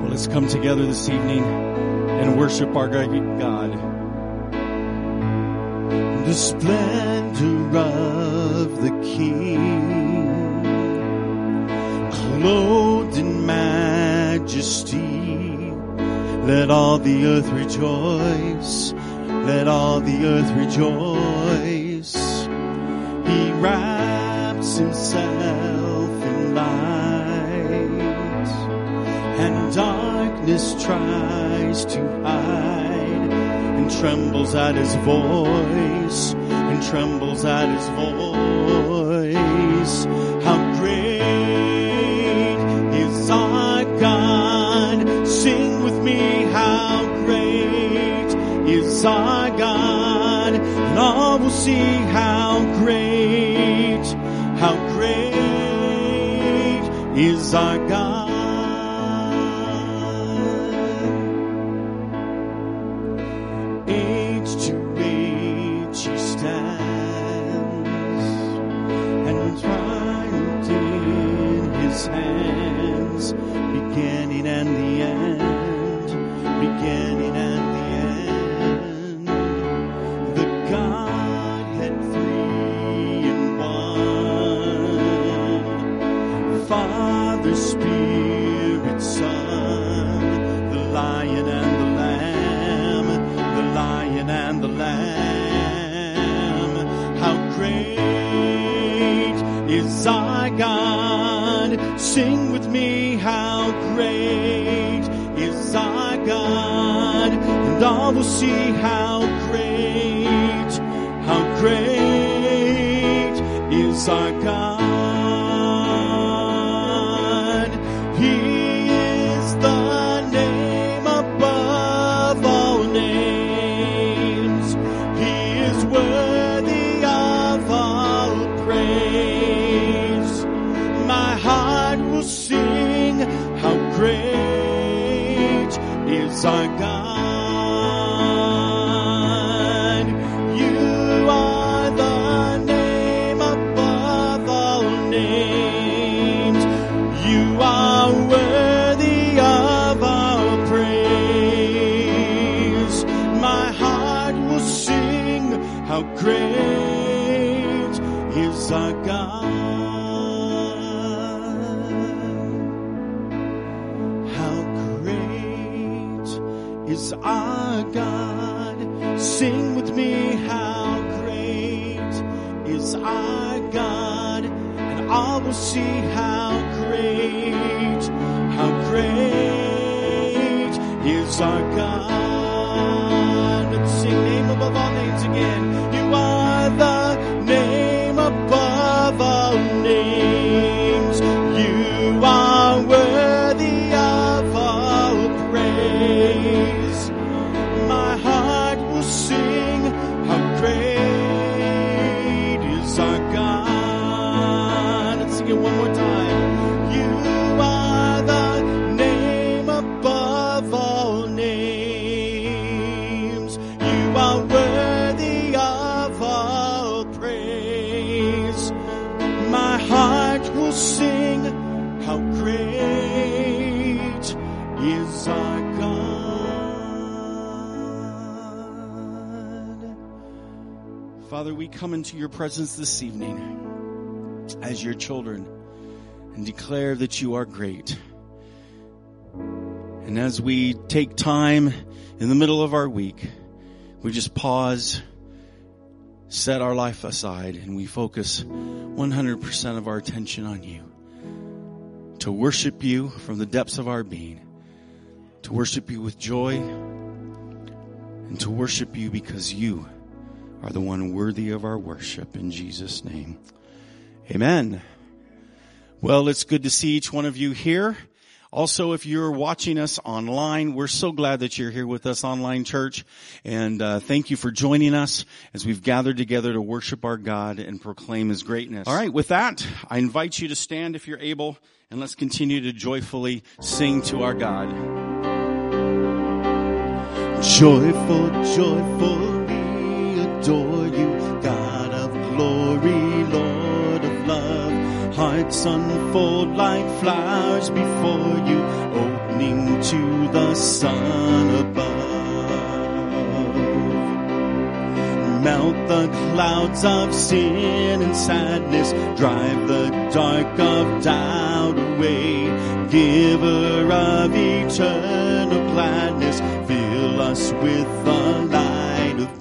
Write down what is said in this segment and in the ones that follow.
Let's come together this evening and worship our God. The splendor of the King, clothed in majesty, let all the earth rejoice, let all the earth rejoice. He wraps himself in light, and darkness tries to hide, and trembles at his voice, and trembles at his voice. How great is our God? Sing with me, how great is our God? And all will see how great is our God. Sing with me, how great is our God, and all will see how great is our God. He is the name above all names. He is worthy of all praise. My heart will sing, how great is our God. You are the name above all names. You are worthy of our praise. My heart will sing, how great is our God. Is our God. Sing with me, how great is our God, and all will see how great is our God. Let's sing name above all names again. You are the name above all names. You are worthy of all praise. My heart will sing, how great is our God. Let's sing it one more time. You are the name above all names. You are worthy of all praise. My heart will sing, how great is our God. Father, we come into your presence this evening as your children and declare that you are great. And as we take time in the middle of our week, we just pause, set our life aside, and we focus 100% of our attention on you. To worship you from the depths of our being. To worship you with joy. And to worship you because you are the one worthy of our worship, in Jesus' name. Amen. Well, it's good to see each one of you here. Also, if you're watching us online, we're so glad that you're here with us, online church. And thank you for joining us as we've gathered together to worship our God and proclaim his greatness. All right, with that, I invite you to stand if you're able, and let's continue to joyfully sing to our God. Joyful, joyful, adore you, God of glory, Lord of love. Hearts unfold like flowers before you, opening to the sun above. Melt the clouds of sin and sadness, drive the dark of doubt away. Giver of eternal gladness, fill us with the light of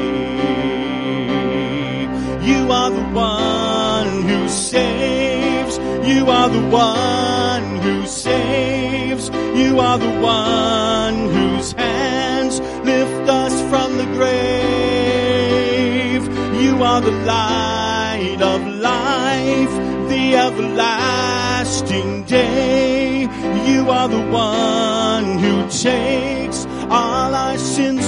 day. You are the one who saves. You are the one who saves. You are the one whose hands lift us from the grave. You are the light of life, the everlasting day. You are the one who takes all our sins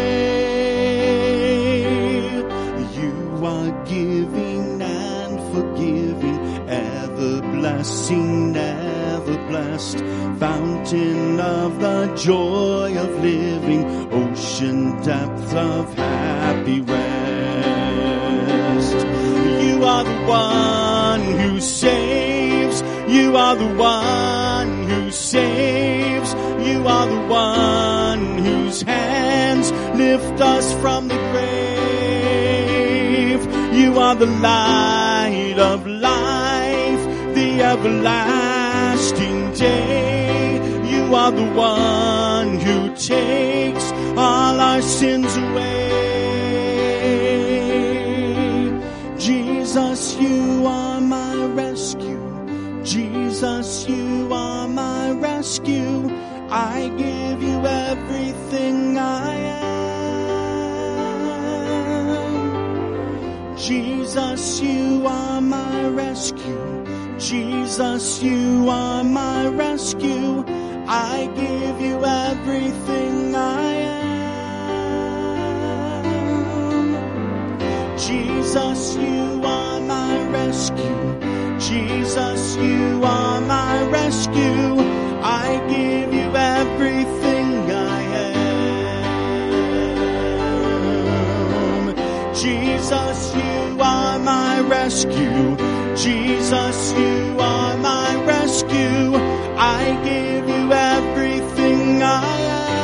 away. You are giving and forgiving, ever blessing, never blessed, fountain of the joy of living, ocean depth of happy rest. You are the one who saves. You are the one who saves. You are the one whose hands lift us from the grave. You are the light of life, the everlasting day. You are the one who takes all our sins away. Jesus, you are my rescue. Jesus, you are my rescue. I give you everything I am. Jesus, you are my rescue. Jesus, you are my rescue. I give you everything I am. Jesus, you are my rescue. Jesus, you are my rescue. I give you everything I am. Jesus, you are my rescue. Jesus, you are my rescue. I give you everything I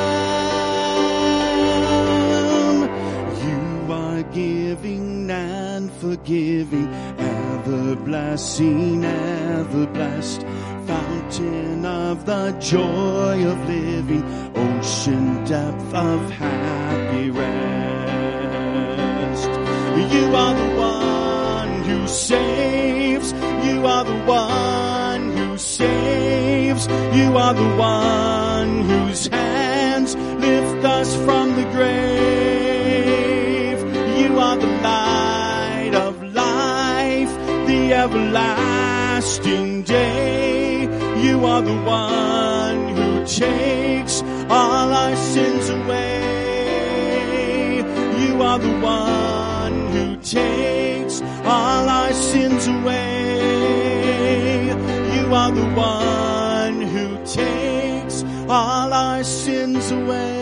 am. You are giving and forgiving, ever blessing, ever blessed, fountain of the joy of living, ocean depth of happy rest. You are the one who saves. You are the one who saves. You are the one whose hands lift us from the grave. You are the light of life, the everlasting day. You are the one who takes all our sins away. You are the one who takes all our sins away. You are the one who takes all our sins away.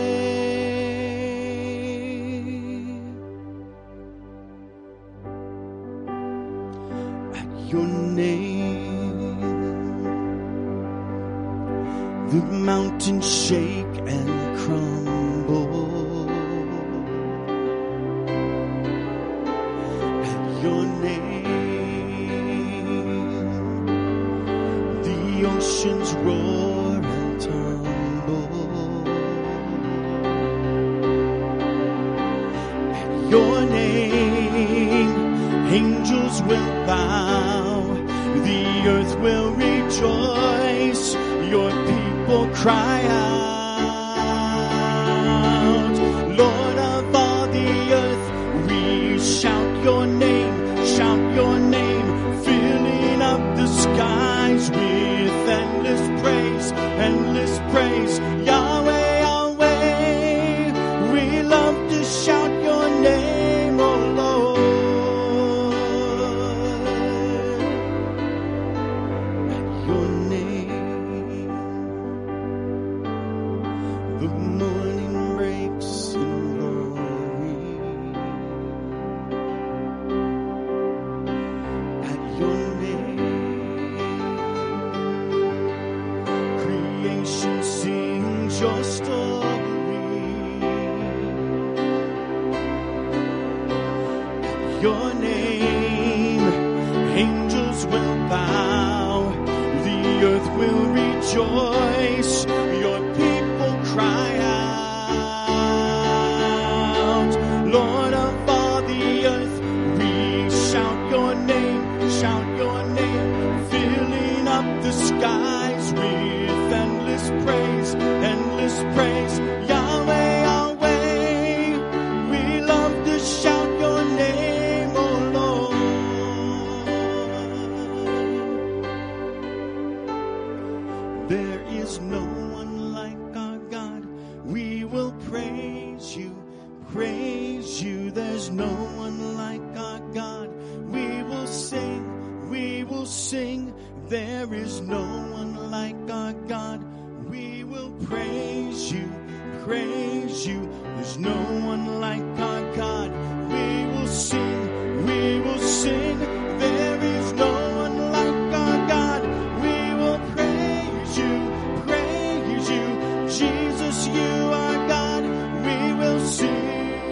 At your name, the mountains shake and crumble. At your name, the oceans roar and tumble. At your name, angels will bow, the earth will rejoice. Your people cry out, Lord of all the earth, we shout your name, filling up the skies with endless praise, Yahweh, Yahweh. We love to shout your name, oh Lord. At your name, the morning breaks in glory. At your name, creation sings your story. Your name, angels will bow, the earth will rejoice, your people cry out. Lord of all the earth, we shout your name, filling up the skies with endless praise, Yahweh, Yahweh, we love to shout your name, oh Lord. There is no one like our God, we will praise you, there's no one like our God, we will sing, there is no one like our God, we will praise you, there's no one like our God, we will sing, there is no one like our God, we will praise you, Jesus, you are God, we will sing.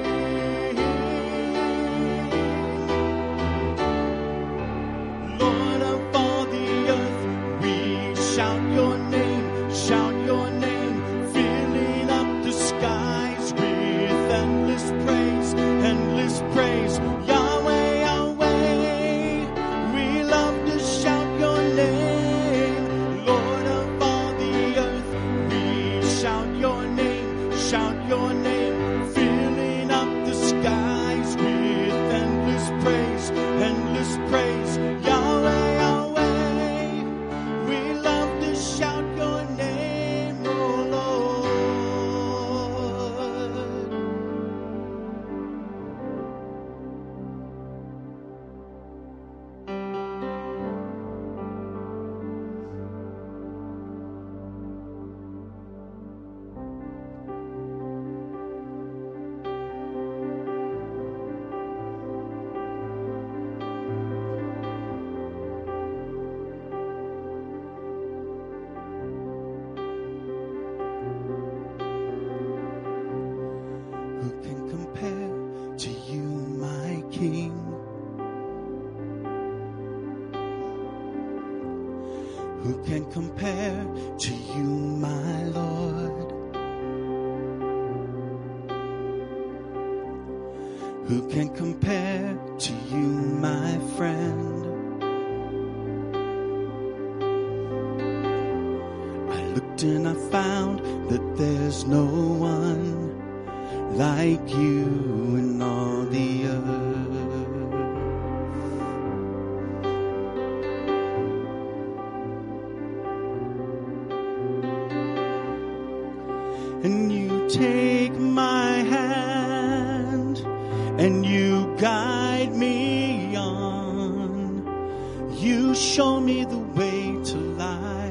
Lord of all the earth, we shout your name, filling up the skies with endless praise, Yahweh, Yahweh, we love to shout your name. Lord of all the earth, we shout your name, filling up the skies with endless praise, Yahweh, Yahweh, we love to shout your name, oh Lord. Who can compare to you, my King? Who can compare to you, my Lord? Who can compare to you, my friend? I looked and I found that there's no one like you in all the earth. And you take my hand and you guide me on. You show me the way to life.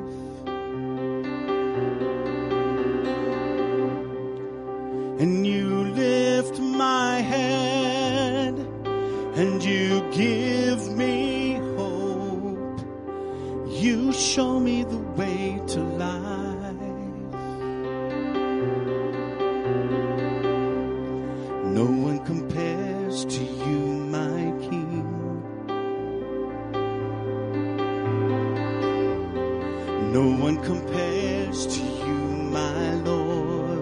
And you lift my head and you give me hope. You show me the way to life. No one compares to you, my King. No one compares to you, my Lord.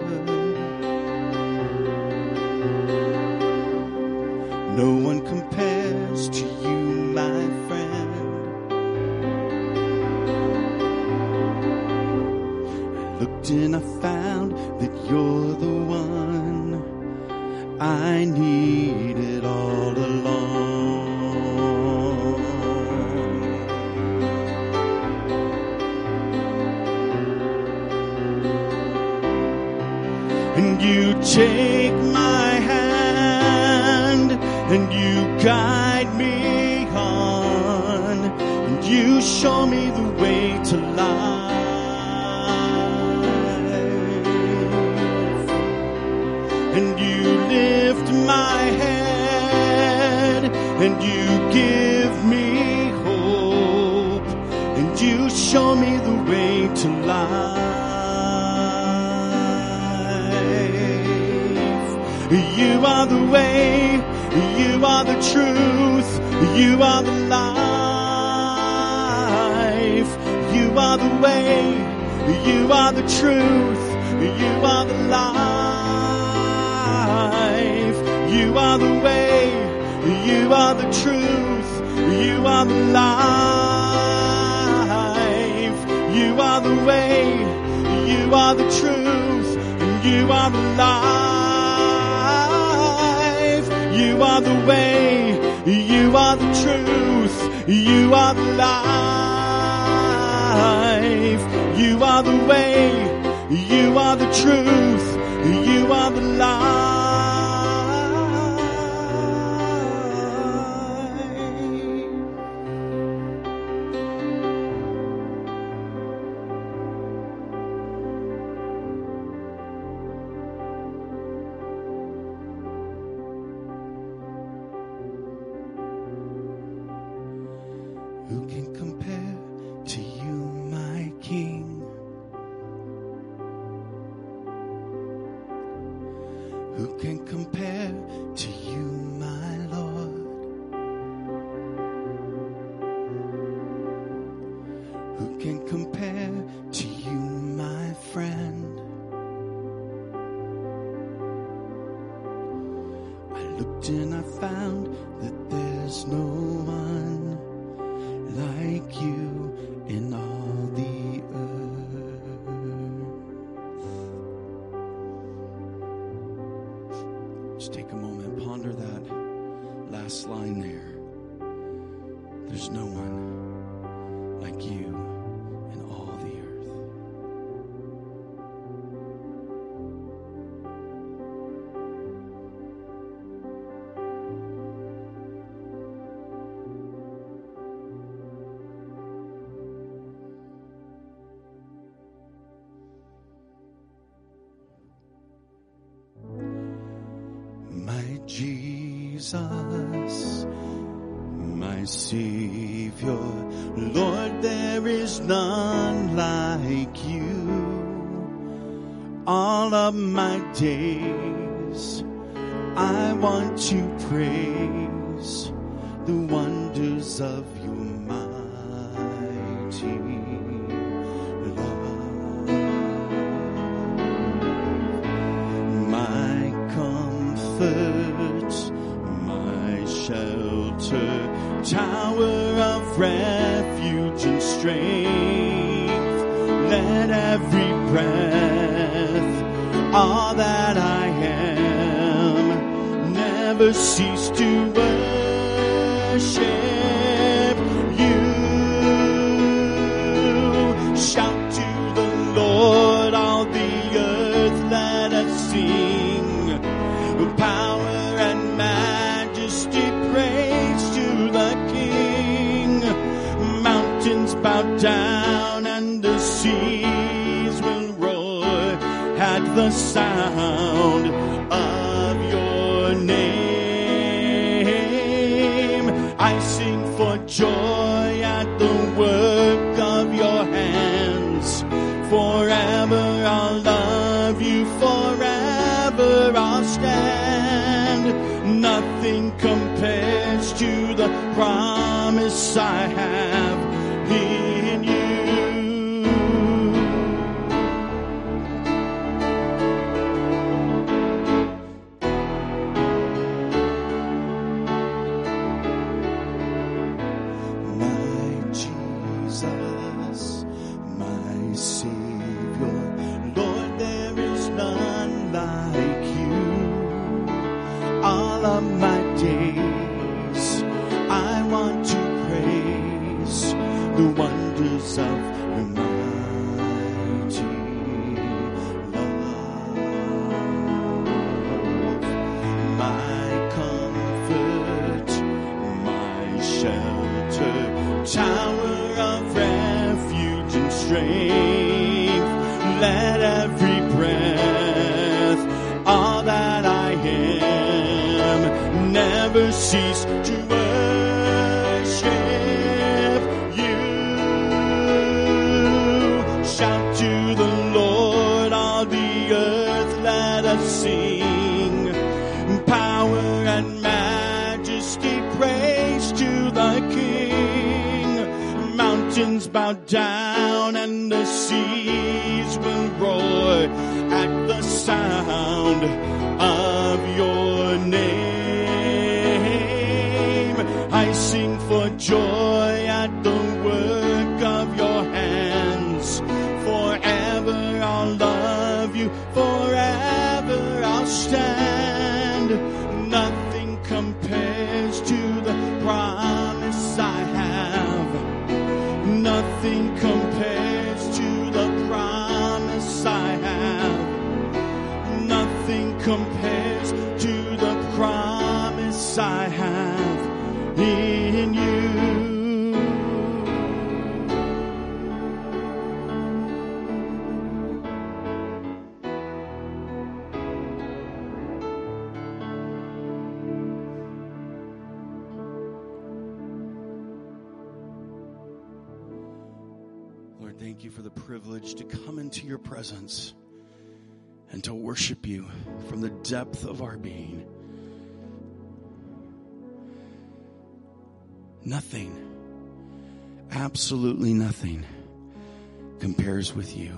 No one compares to you, my friend. I looked and I found that you're the one I needed all along. And you take my hand and you guide me on, and you show me the way to life. And you lift my head and you give me hope, and you show me the way to life. You are the way, you are the truth, you are the life. You are the way, you are the truth, you are the life. You are the way, you are the truth, you are the life. You are the way, you are the truth, and you are the life. You are the way, you are the truth, you are the life. You are the way, you are the truth, you are the life. Who can compare to you, my King? Who can compare to you, my Lord? Who can compare to you, my friend? I looked and I found that there's no one like you in all the earth. Just take a moment, ponder that last line there. There's no one like you in all the earth. Jesus, my Savior, Lord, there is none like you. All of my days, I want to praise the wonders of your mighty love. My comfort, shelter, tower of refuge and strength. Let every breath, all that I am, never cease to worship you. Shout to the Lord, all the earth, let us sing. Power and majesty, praise to the King. Mountains bow down and the seas will roar at the sound of your name. I sing for joy at the work of your hands. Forever I'll love you, forever I'll stand. Nothing compares to the promise I have in you. My Jesus, my Savior, Lord, there is none like you. All of my days, I want to praise the wonders of your mighty love. My comfort, my shelter, tower of refuge and strength. Let every breath, all that I am, never cease to worship you. Shout to the Lord, all the earth, let us sing. bow down and the seas will roar at the sound of your name. I sing for joy at the work of your hands. Forever I'll love you, forever I'll stand. Nothing compares to the promise I have. Nothing compares to the promise I have. Nothing compares to the promise I have in you. Lord, thank you for the privilege to come into your presence and to worship you from the depth of our being. Nothing, absolutely nothing, compares with you.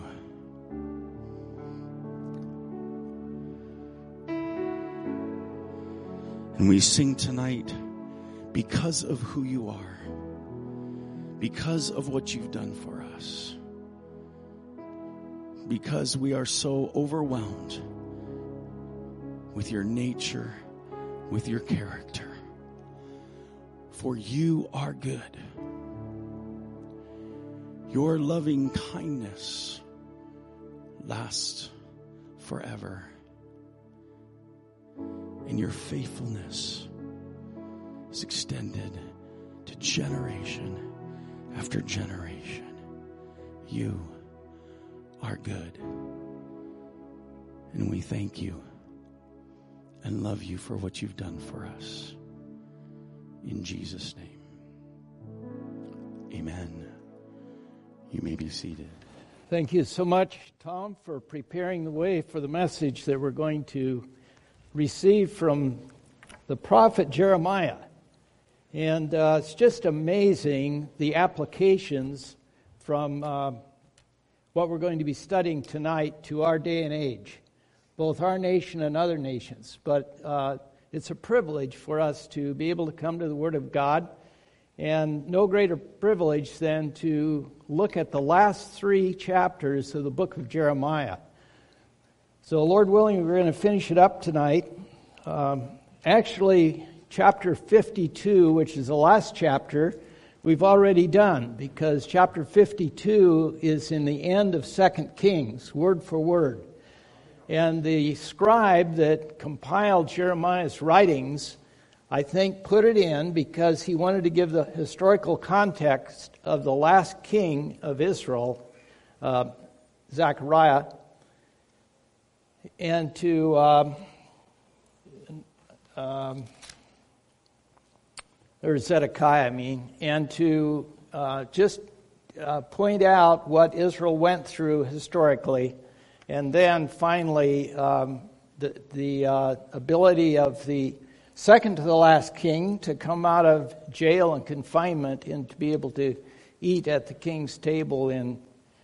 And we sing tonight because of who you are, because of what you've done for us, because we are so overwhelmed with your nature, with your character. For you are good. Your loving kindness lasts forever. And your faithfulness is extended to generation after generation. You are good. And we thank you and love you for what you've done for us. In Jesus' name. Amen. You may be seated. Thank you so much, Tom, for preparing the way for the message that we're going to receive from the prophet Jeremiah. And it's just amazing the applications from what we're going to be studying tonight to our day and age, both our nation and other nations. But it's a privilege for us to be able to come to the Word of God, and no greater privilege than to look at the last 3 chapters of the book of Jeremiah. So, Lord willing, we're going to finish it up tonight. Actually, chapter 52, which is the last chapter, we've already done, because chapter 52 is in the end of 2 Kings, word for word. And the scribe that compiled Jeremiah's writings, I think, put it in because he wanted to give the historical context of the last king of Israel, Zechariah, and to or Zedekiah, and to just point out what Israel went through historically, and then finally the ability of the second to the last king to come out of jail and confinement and to be able to eat at the king's table in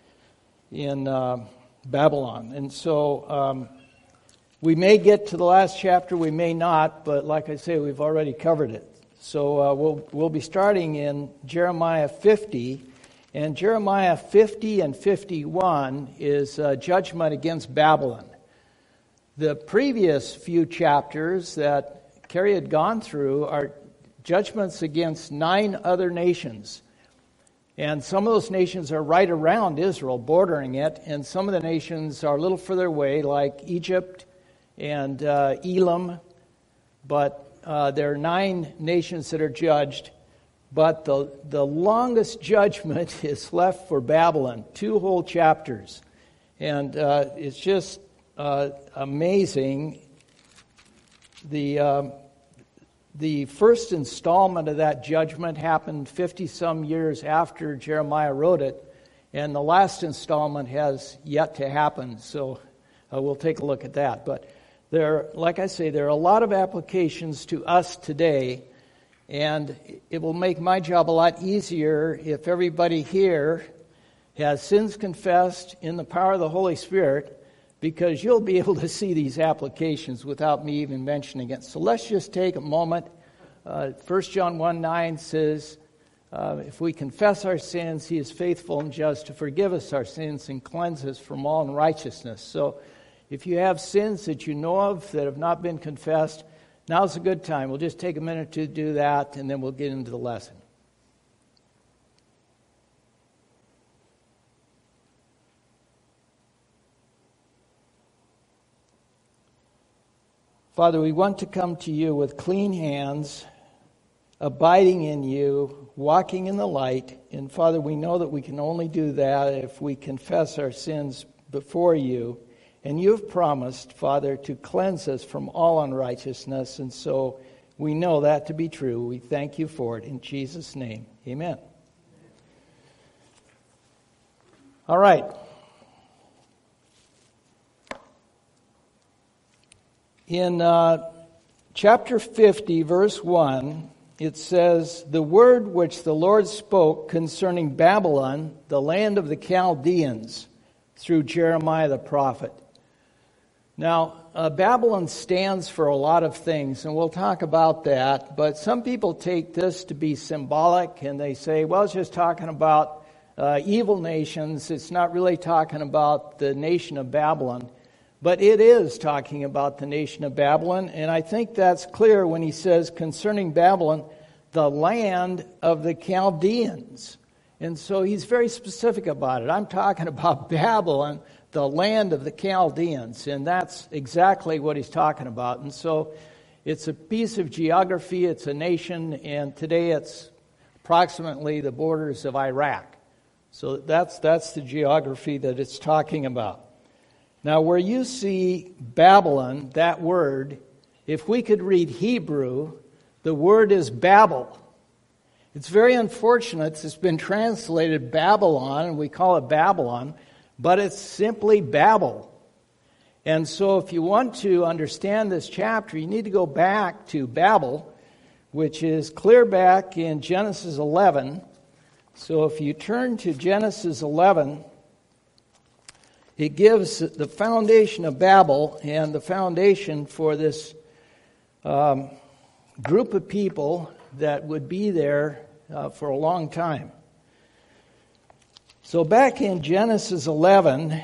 Babylon. And so we may get to the last chapter, we may not, but like I say, we've already covered it. So we'll be starting in Jeremiah 50, and Jeremiah 50 and 51 is judgment against Babylon. The previous few chapters that Carrie had gone through are judgments against 9 other nations. And some of those nations are right around Israel, bordering it, and some of the nations are a little further away, like Egypt and Elam. But there are 9 nations that are judged. But the longest judgment is left for Babylon, 2 whole chapters. And it's just amazing. The first installment of that judgment happened 50-some years after Jeremiah wrote it, and the last installment has yet to happen, so we'll take a look at that. But like I say, there are a lot of applications to us today, And it will make my job a lot easier if everybody here has sins confessed in the power of the Holy Spirit, because you'll be able to see these applications without me even mentioning it. So let's just take a moment. 1 John 1:9 says, if we confess our sins, He is faithful and just to forgive us our sins and cleanse us from all unrighteousness. So if you have sins that you know of that have not been confessed, now's a good time. We'll just take a minute to do that, and then we'll get into the lesson. Father, we want to come to you with clean hands, abiding in you, walking in the light. And Father, we know that we can only do that if we confess our sins before you. And you've promised, Father, to cleanse us from all unrighteousness. And so we know that to be true. We thank you for it. In Jesus' name, amen. All right. In chapter 50, verse 1, it says, "The word which the Lord spoke concerning Babylon, the land of the Chaldeans, through Jeremiah the prophet." Now, Babylon stands for a lot of things, and we'll talk about that. But some people take this to be symbolic, and they say, well, it's just talking about evil nations. It's not really talking about the nation of Babylon. But it is talking about the nation of Babylon, and I think that's clear when he says, concerning Babylon, the land of the Chaldeans. And so he's very specific about it. I'm talking about Babylon, the land of the Chaldeans, and that's exactly what he's talking about. And so it's a piece of geography, it's a nation, and today it's approximately the borders of Iraq. So that's the geography that it's talking about. Now, where you see Babylon, that word, if we could read Hebrew, the word is Babel. It's very unfortunate it's been translated Babylon, and we call it Babylon, but it's simply Babel. And so if you want to understand this chapter, you need to go back to Babel, which is clear back in Genesis 11. So if you turn to Genesis 11, it gives the foundation of Babel and the foundation for this group of people that would be there for a long time. So back in Genesis 11,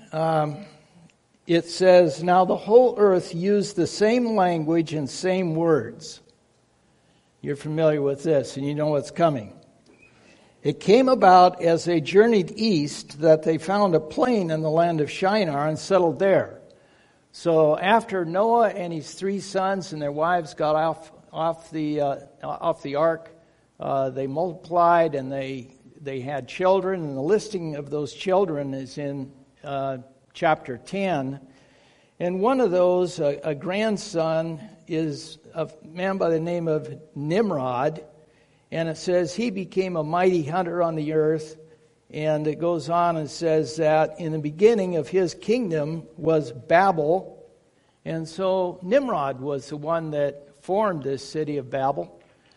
it says, "Now the whole earth used the same language and same words." You're familiar with this, and you know what's coming. "It came about as they journeyed east that they found a plain in the land of Shinar and settled there." So after Noah and his 3 sons and their wives got off the ark, they multiplied and they had children. And the listing of those children is in chapter 10. And one of those, a grandson, is a man by the name of Nimrod. And it says he became a mighty hunter on the earth. And it goes on and says that in the beginning of his kingdom was Babel. And so Nimrod was the one that formed this city of Babel.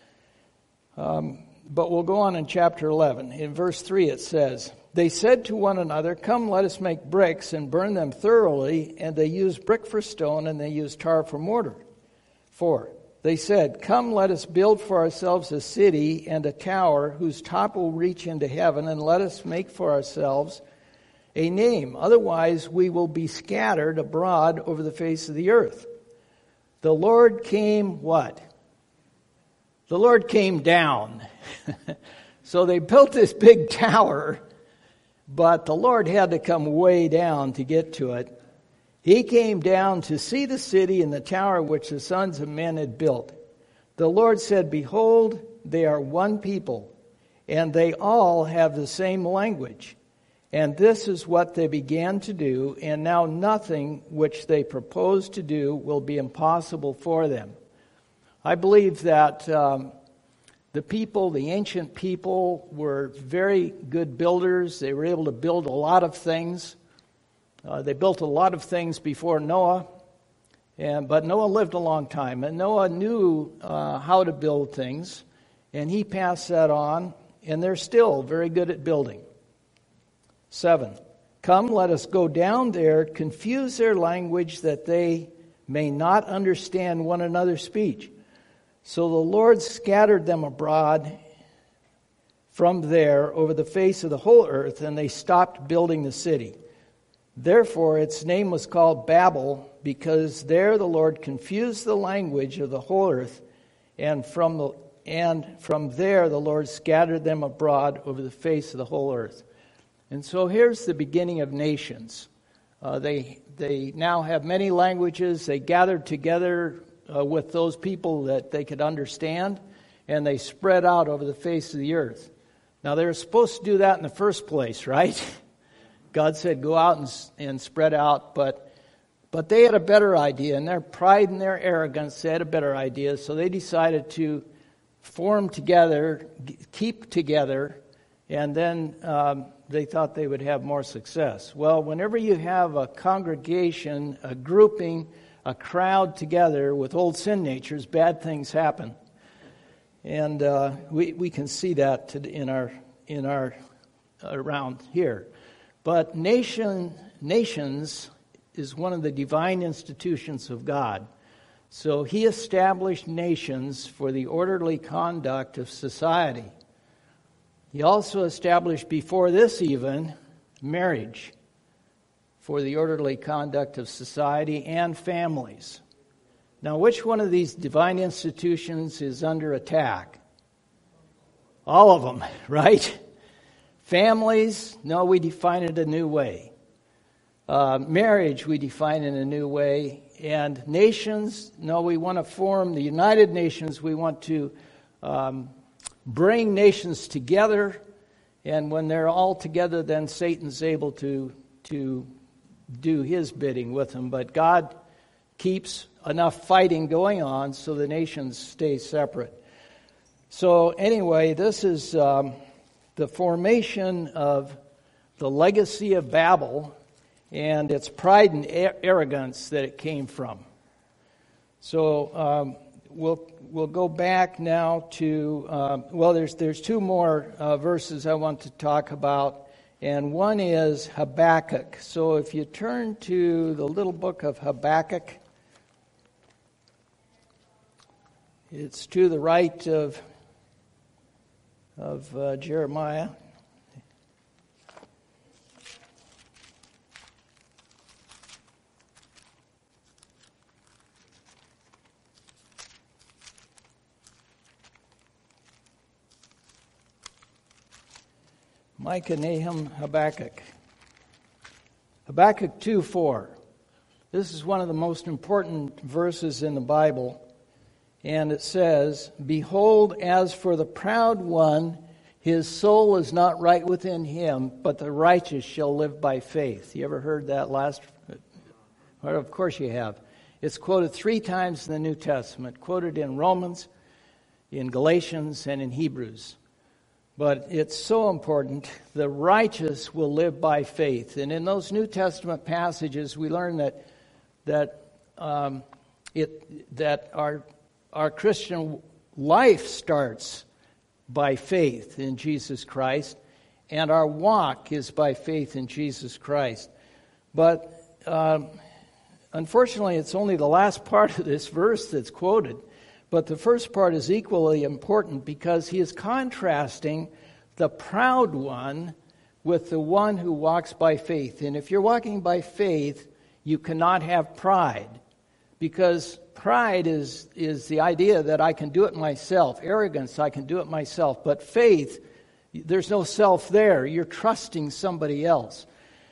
But we'll go on in chapter 11. In verse 3 it says, "They said to one another, 'Come, let us make bricks and burn them thoroughly.' And they used brick for stone and they used tar for mortar. 4. They said, 'Come, let us build for ourselves a city and a tower whose top will reach into heaven, and let us make for ourselves a name. Otherwise we will be scattered abroad over the face of the earth.' The Lord came," what? The Lord came down. So they built this big tower, but the Lord had to come way down to get to it. He came down to see the city and the tower which the sons of men had built. The Lord said, 'Behold, they are one people, and they all have the same language. And this is what they began to do, and now nothing which they propose to do will be impossible for them.'" I believe that the people, the ancient people, were very good builders. They were able to build a lot of things. They built a lot of things before Noah. But Noah lived a long time, and Noah knew how to build things, and he passed that on, and they're still very good at building. 7, come, let us go down there, confuse their language that they may not understand one another's speech. So the Lord scattered them abroad from there over the face of the whole earth, and they stopped building the city. Therefore its name was called Babel, because there the Lord confused the language of the whole earth, and from there the Lord scattered them abroad over the face of the whole earth. And so here's the beginning of nations. They now have many languages. They gathered together with those people that they could understand, and they spread out over the face of the earth. Now, they were supposed to do that in the first place, right? God said, go out and spread out, but they had a better idea. In their pride and their arrogance, they had a better idea, so they decided to form together, keep together, and then they thought they would have more success. Well, whenever you have a congregation, a grouping, a crowd together with old sin natures, bad things happen. And we can see that in our around here. But nations is one of the divine institutions of God. So he established nations for the orderly conduct of society. He also established before this even marriage for the orderly conduct of society and families. Now, which one of these divine institutions is under attack? All of them, right? Families, no, we define it a new way. Marriage, we define in a new way. And nations, no, we want to form the United Nations. We want to bring nations together. And when they're all together, then Satan's able to do his bidding with them. But God keeps enough fighting going on so the nations stay separate. So anyway, this is the formation of the legacy of Babel and its pride and arrogance that it came from. So we'll go back now to there's two more verses I want to talk about, and one is Habakkuk. So if you turn to the little book of Habakkuk, it's to the right of Jeremiah. Micah, Nahum, Habakkuk. Habakkuk 2:4. This is one of the most important verses in the Bible. And it says, behold, as for the proud one, his soul is not right within him, but the righteous shall live by faith. You ever heard that last? Well, of course you have. It's quoted 3 times in the New Testament, quoted in Romans, in Galatians, and in Hebrews. But it's so important. The righteous will live by faith. And in those New Testament passages, we learn that our Christian life starts by faith in Jesus Christ, and our walk is by faith in Jesus Christ. But unfortunately, it's only the last part of this verse that's quoted. But the first part is equally important because he is contrasting the proud one with the one who walks by faith. And if you're walking by faith, you cannot have pride, because pride is the idea that I can do it myself. Arrogance, I can do it myself. But faith, there's no self there. You're trusting somebody else.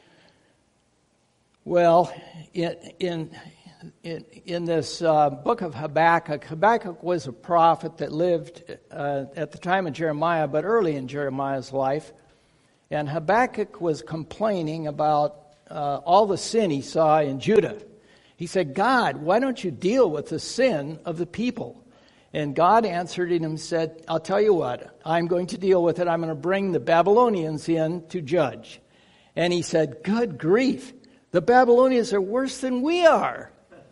Well, in this book of Habakkuk, Habakkuk was a prophet that lived at the time of Jeremiah, but early in Jeremiah's life. And Habakkuk was complaining about all the sin he saw in Judah. He said, God, why don't you deal with the sin of the people? And God answered him and said, I'll tell you what, I'm going to deal with it. I'm going to bring the Babylonians in to judge. And he said, good grief, the Babylonians are worse than we are.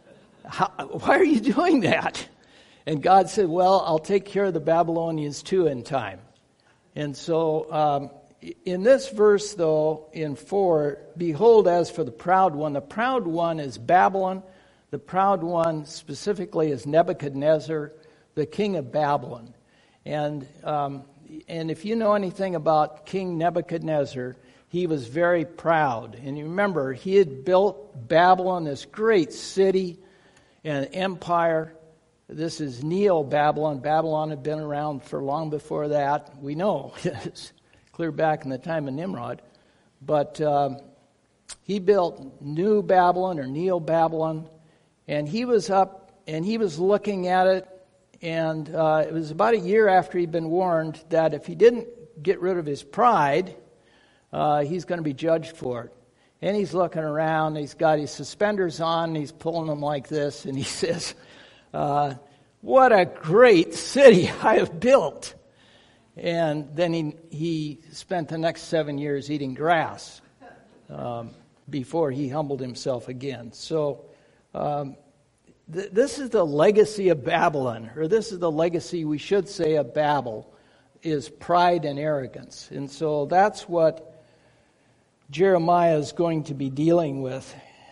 why are you doing that? And God said, well, I'll take care of the Babylonians too in time. And so in this verse, though, in 4, behold, as for the proud one is Babylon. The proud one specifically is Nebuchadnezzar, the king of Babylon. And if you know anything about King Nebuchadnezzar, he was very proud. And you remember, he had built Babylon, this great city and empire. This is Neo-Babylon. Babylon had been around for long before that. We know. It's clear back in the time of Nimrod. But he built New Babylon or Neo-Babylon. And he was up and he was looking at it. And it was about a year after he'd been warned that if he didn't get rid of his pride, he's going to be judged for it. And he's looking around. He's got his suspenders on. And he's pulling them like this. And he says, what a great city I have built. And then he spent the next 7 years eating grass before he humbled himself again. So this is the legacy of Babylon, or this is the legacy, we should say, of Babel, is pride and arrogance. And so that's what Jeremiah is going to be dealing with.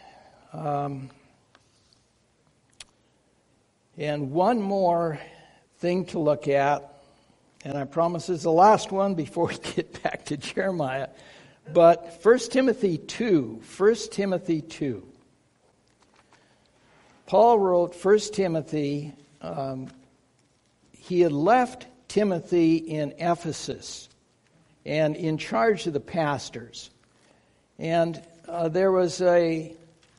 And one more thing to look at, and I promise this is the last one before we get back to Jeremiah, but 1 Timothy 2. Paul wrote 1 Timothy. He had left Timothy in Ephesus and in charge of the pastors. And there was a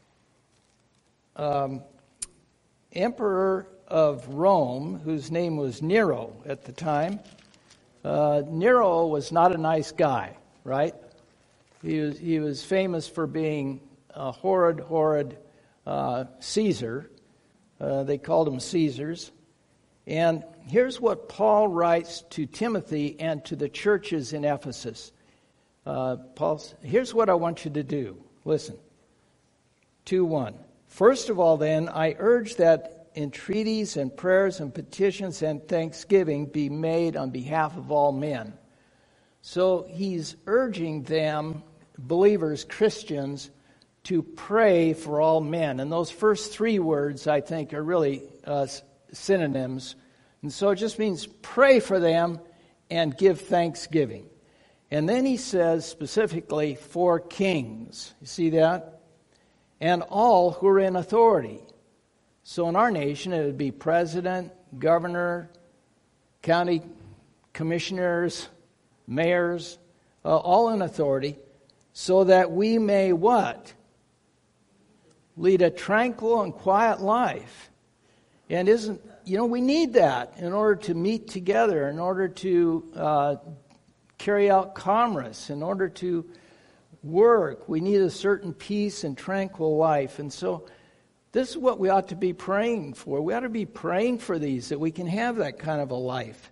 emperor of Rome whose name was Nero at the time. Nero was not a nice guy, right? He was famous for being a horrid Caesar. They called him Caesars. And here's what Paul writes to Timothy and to the churches in Ephesus. Here's what I want you to do. Listen. 2:1. First of all, then, I urge that entreaties and prayers and petitions and thanksgiving be made on behalf of all men. So he's urging them, believers, Christians, to pray for all men. And those first 3 words, I think, are really synonyms. And so it just means pray for them and give thanksgiving. And then he says specifically for kings. You see that? And all who are in authority. So in our nation, it would be president, governor, county commissioners, mayors, all in authority, so that we may what? Lead a tranquil and quiet life. And we need that in order to meet together, in order to carry out commerce, in order to work. We need a certain peace and tranquil life. And so this is what we ought to be praying for. We ought to be praying for these, that we can have that kind of a life.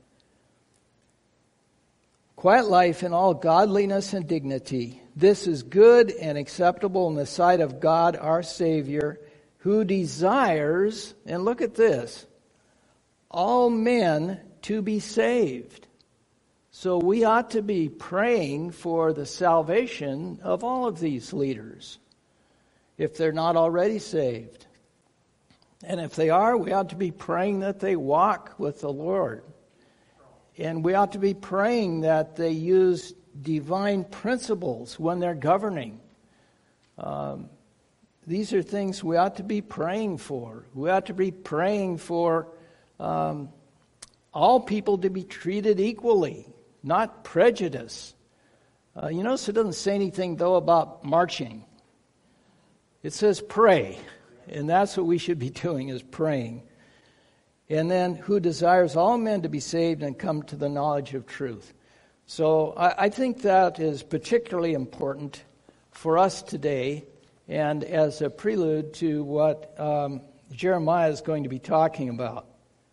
Quiet life in all godliness and dignity. This is good and acceptable in the sight of God our Savior, who desires, and look at this, all men to be saved. So we ought to be praying for the salvation of all of these leaders, if they're not already saved. And if they are, we ought to be praying that they walk with the Lord. And we ought to be praying that they use divine principles when they're governing. These are things we ought to be praying for. We ought to be praying for all people to be treated equally, not prejudice. You notice it doesn't say anything, though, about marching. It says pray. And that's what we should be doing, is praying. And then, who desires all men to be saved and come to the knowledge of truth. So I think that is particularly important for us today, and as a prelude to what Jeremiah is going to be talking about.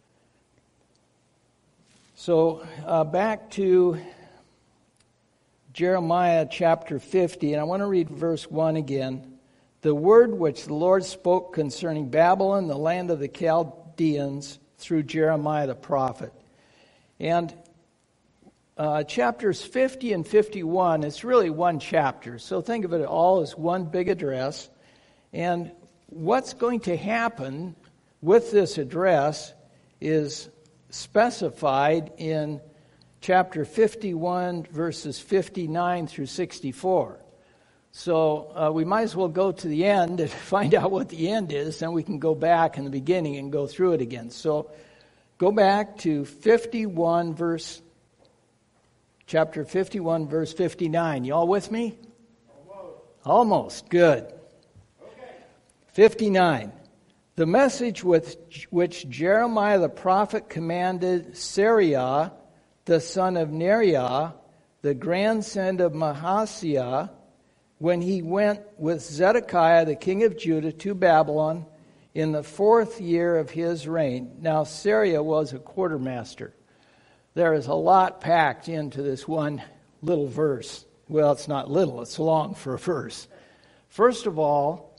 So back to Jeremiah chapter 50, and I want to read verse 1 again. the word which the Lord spoke concerning Babylon, the land of the Chaldeans, through Jeremiah the prophet. And chapters 50 and 51, it's really one chapter. So think of it all as one big address. And what's going to happen with this address is specified in chapter 51, verses 59 through 64. So we might as well go to the end and find out what the end is, then we can go back in the beginning and go through it again. So go back to chapter 51, verse 59. You all with me? Almost. Good. Okay. 59. The message which Jeremiah the prophet commanded Seraiah, the son of Neriah, the grandson of Mahasiah, when he went with Zedekiah, the king of Judah, to Babylon in the 4th year of his reign. Now, Seraiah was a quartermaster. There is a lot packed into this one little verse. Well, it's not little, it's long for a verse. First of all,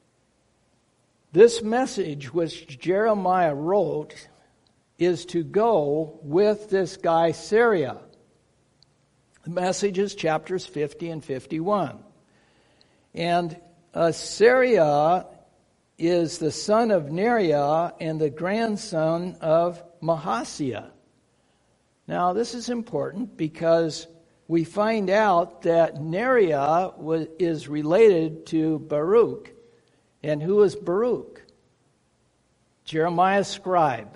this message which Jeremiah wrote is to go with this guy Seraiah. The message is chapters 50 and 51. And Seraiah is the son of Neriah and the grandson of Mahasiah. Now, this is important because we find out that Neriah is related to Baruch. And who is Baruch? Jeremiah's scribe.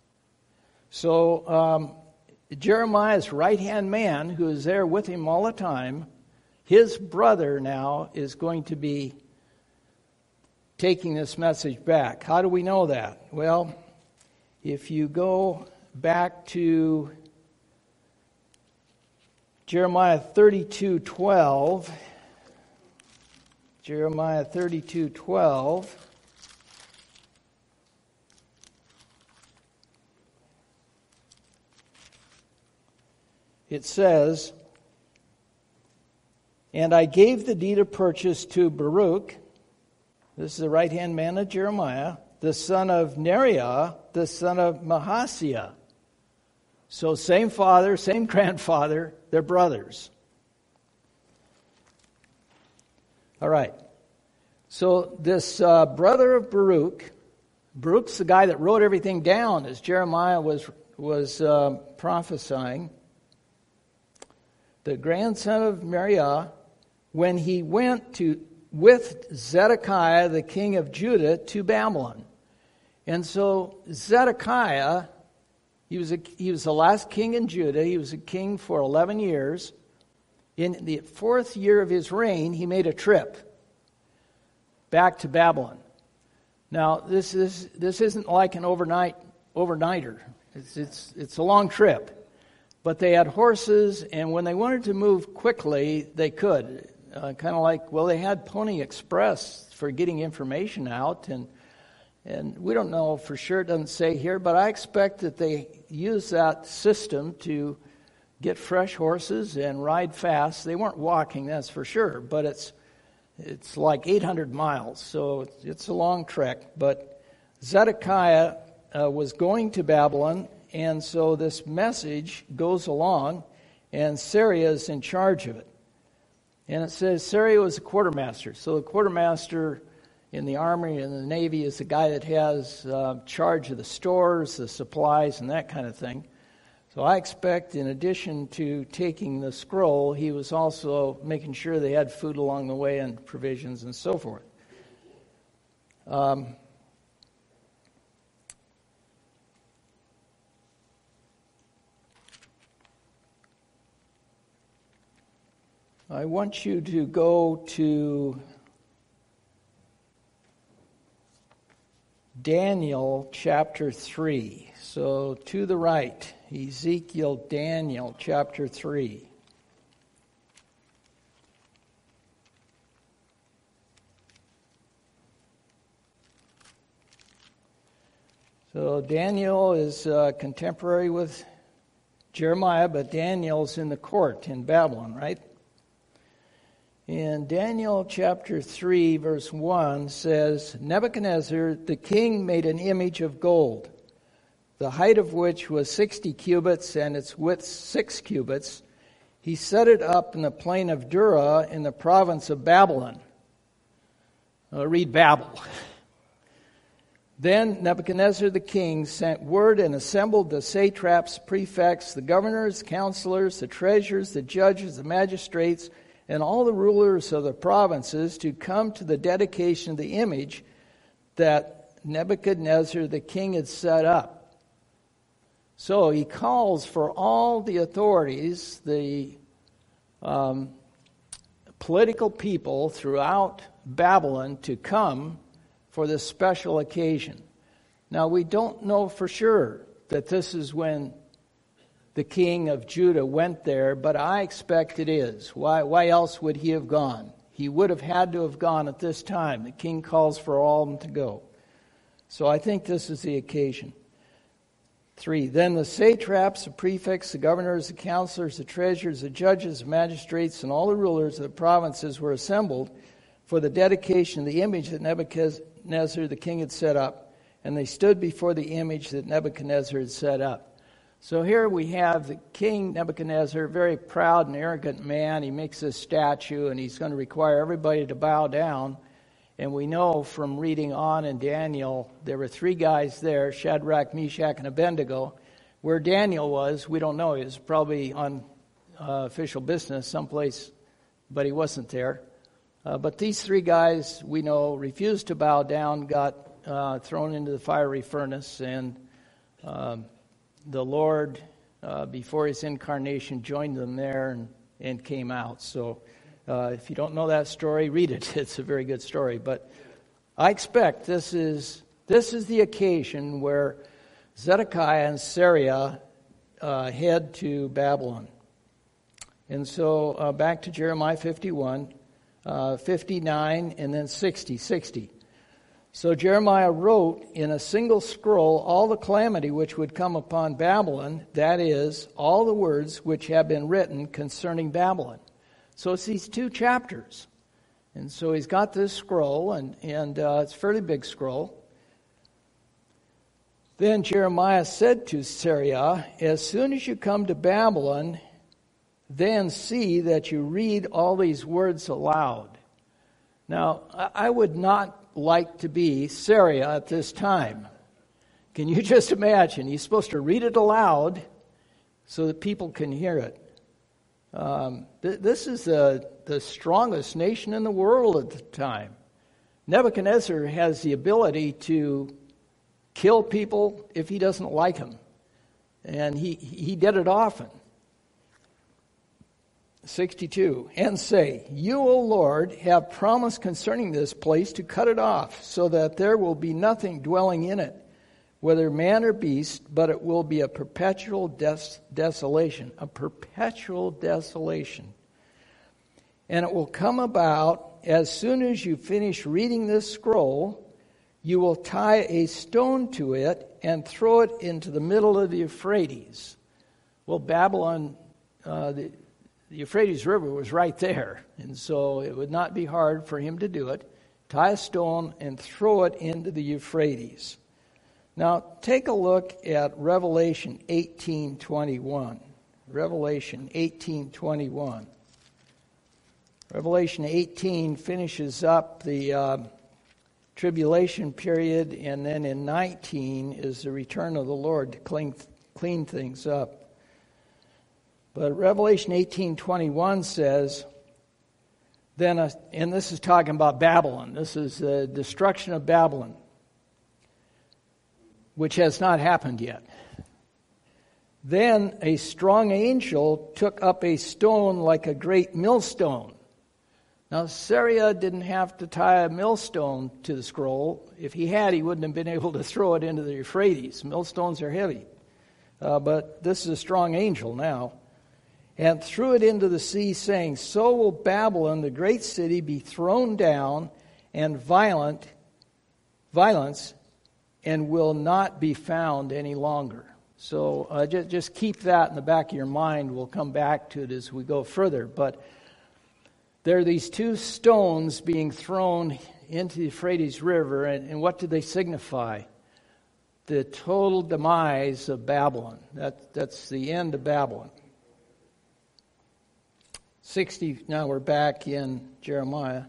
So Jeremiah's right-hand man, who is there with him all the time, his brother now is going to be taking this message back. How do we know that? Well, if you go back to Jeremiah 32:12, Jeremiah 32:12, it says, "And I gave the deed of purchase to Baruch," this is the right-hand man of Jeremiah, "the son of Neriah, the son of Mahasiah." So same father, same grandfather, they're brothers. All right. So this brother of Baruch's the guy that wrote everything down as Jeremiah was prophesying. The grandson of Neriah, when he went with Zedekiah, the king of Judah, to Babylon. And so Zedekiah, he was the last king in Judah. He was a king for 11 years. In the 4th year of his reign, he made a trip back to Babylon. Now, this isn't like an overnighter. It's a long trip. But they had horses, and when they wanted to move quickly, they could. Kind of like, well, they had Pony Express for getting information out, and we don't know for sure, it doesn't say here, but I expect that they use that system to get fresh horses and ride fast. They weren't walking, that's for sure, but it's like 800 miles, so it's a long trek. But Zedekiah was going to Babylon, and so this message goes along, and Seraiah is in charge of it. And it says Seraiah was a quartermaster. So the quartermaster in the army and the navy is the guy that has charge of the stores, the supplies, and that kind of thing. So I expect in addition to taking the scroll, he was also making sure they had food along the way and provisions and so forth. I want you to go to Daniel chapter 3. So to the right, Ezekiel, Daniel chapter 3. So Daniel is contemporary with Jeremiah, but Daniel's in the court in Babylon, right? In Daniel chapter 3, verse 1 says, Nebuchadnezzar, the king, made an image of gold, the height of which was 60 cubits and its width 6 cubits. He set it up in the plain of Dura in the province of Babylon. Read Babel. Then Nebuchadnezzar the king sent word and assembled the satraps, prefects, the governors, counselors, the treasurers, the judges, the magistrates, and all the rulers of the provinces to come to the dedication of the image that Nebuchadnezzar the king had set up. So he calls for all the authorities, the political people throughout Babylon to come for this special occasion. Now, we don't know for sure that this is when the king of Judah went there, but I expect it is. Why else would he have gone? He would have had to have gone at this time. The king calls for all of them to go. So I think this is the occasion. 3, then the satraps, the prefects, the governors, the counselors, the treasurers, the judges, the magistrates, and all the rulers of the provinces were assembled for the dedication of the image that Nebuchadnezzar the king had set up, and they stood before the image that Nebuchadnezzar had set up. So here we have the king Nebuchadnezzar, very proud and arrogant man. He makes this statue, and he's going to require everybody to bow down. And we know from reading on in Daniel, there were 3 guys there, Shadrach, Meshach, and Abednego. Where Daniel was, we don't know. He was probably on official business someplace, but he wasn't there. But these 3 guys, we know, refused to bow down, got thrown into the fiery furnace, and the Lord, before his incarnation, joined them there and came out. So if you don't know that story, read it. It's a very good story. But I expect this is the occasion where Zedekiah and Sariah head to Babylon. And so back to Jeremiah 51, 59, and then 60. So Jeremiah wrote in a single scroll all the calamity which would come upon Babylon, that is, all the words which have been written concerning Babylon. So it's these 2 chapters. And so he's got this scroll, and it's a fairly big scroll. Then Jeremiah said to Sariah, as soon as you come to Babylon, then see that you read all these words aloud. Now, I would not like to be Sariah at this time. Can you just imagine? He's supposed to read it aloud so that people can hear it. This is the strongest nation in the world at the time. Nebuchadnezzar has the ability to kill people if he doesn't like them. And he did it often. 62, and say, you, O Lord, have promised concerning this place to cut it off, so that there will be nothing dwelling in it, whether man or beast, but it will be a perpetual desolation. A perpetual desolation. And it will come about, as soon as you finish reading this scroll, you will tie a stone to it and throw it into the middle of the Euphrates. Well, Babylon, the Euphrates River was right there, and so it would not be hard for him to do it. Tie a stone and throw it into the Euphrates. Now, take a look at Revelation 18:21. Revelation 18:21. Revelation 18 finishes up the tribulation period, and then in 19 is the return of the Lord to clean things up. But Revelation 18:21 says, then, and this is talking about Babylon. This is the destruction of Babylon, which has not happened yet. Then a strong angel took up a stone like a great millstone. Now, Sariah didn't have to tie a millstone to the scroll. If he had, he wouldn't have been able to throw it into the Euphrates. Millstones are heavy. But this is a strong angel now. And threw it into the sea, saying, so will Babylon, the great city, be thrown down, and violence, and will not be found any longer. So just keep that in the back of your mind. We'll come back to it as we go further. But there are these two stones being thrown into the Euphrates River, and what do they signify? The total demise of Babylon. That's the end of Babylon. Now we're back in Jeremiah.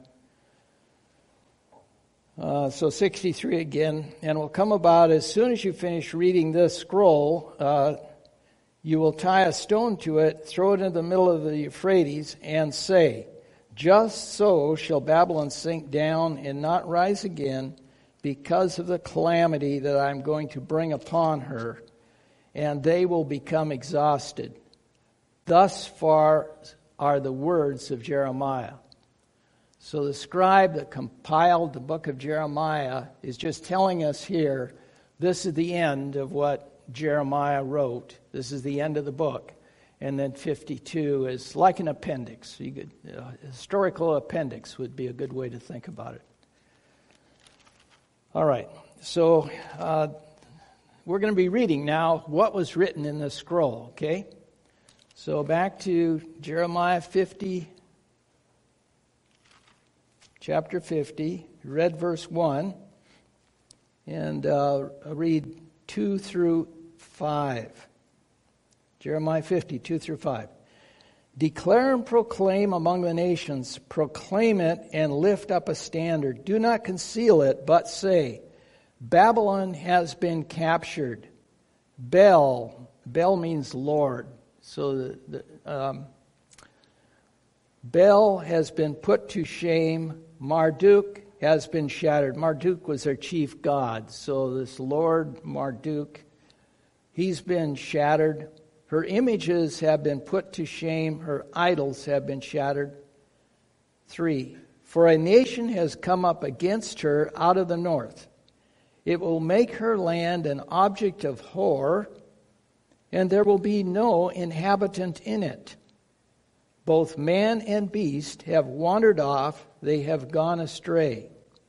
So 63 again. And it will come about as soon as you finish reading this scroll, you will tie a stone to it, throw it in the middle of the Euphrates, and say, just so shall Babylon sink down and not rise again because of the calamity that I'm going to bring upon her, and they will become exhausted. Thus far are the words of Jeremiah. So the scribe that compiled the book of Jeremiah is just telling us here, this is the end of what Jeremiah wrote. This is the end of the book. And then 52 is like an appendix. Historical appendix would be a good way to think about it. All right, so we're going to be reading now what was written in this scroll, okay? So back to Jeremiah 50, chapter 50, read verse 1, and I'll read 2 through 5. Jeremiah 50, 2 through 5. Declare and proclaim among the nations, proclaim it and lift up a standard. Do not conceal it, but say, Babylon has been captured. Bel means Lord. So Bel has been put to shame. Marduk has been shattered. Marduk was their chief god. So this Lord Marduk, he's been shattered. Her images have been put to shame. Her idols have been shattered. 3. For a nation has come up against her out of the north. It will make her land an object of horror, and there will be no inhabitant in it. Both man and beast have wandered off. They have gone astray.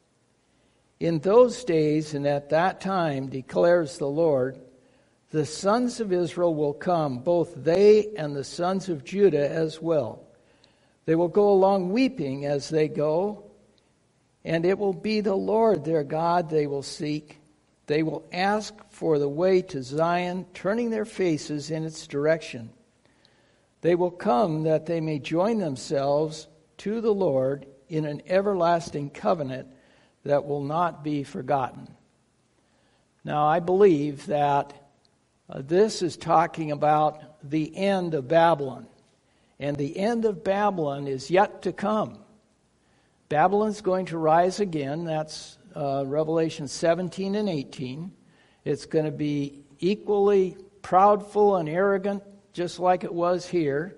In those days and at that time, declares the Lord, the sons of Israel will come, both they and the sons of Judah as well. They will go along weeping as they go, and it will be the Lord their God they will seek. They will ask for the way to Zion, turning their faces in its direction. They will come that they may join themselves to the Lord in an everlasting covenant that will not be forgotten. Now, I believe that this is talking about the end of Babylon. And the end of Babylon is yet to come. Babylon's going to rise again. That's Revelation 17 and 18. It's going to be equally proudful and arrogant, just like it was here.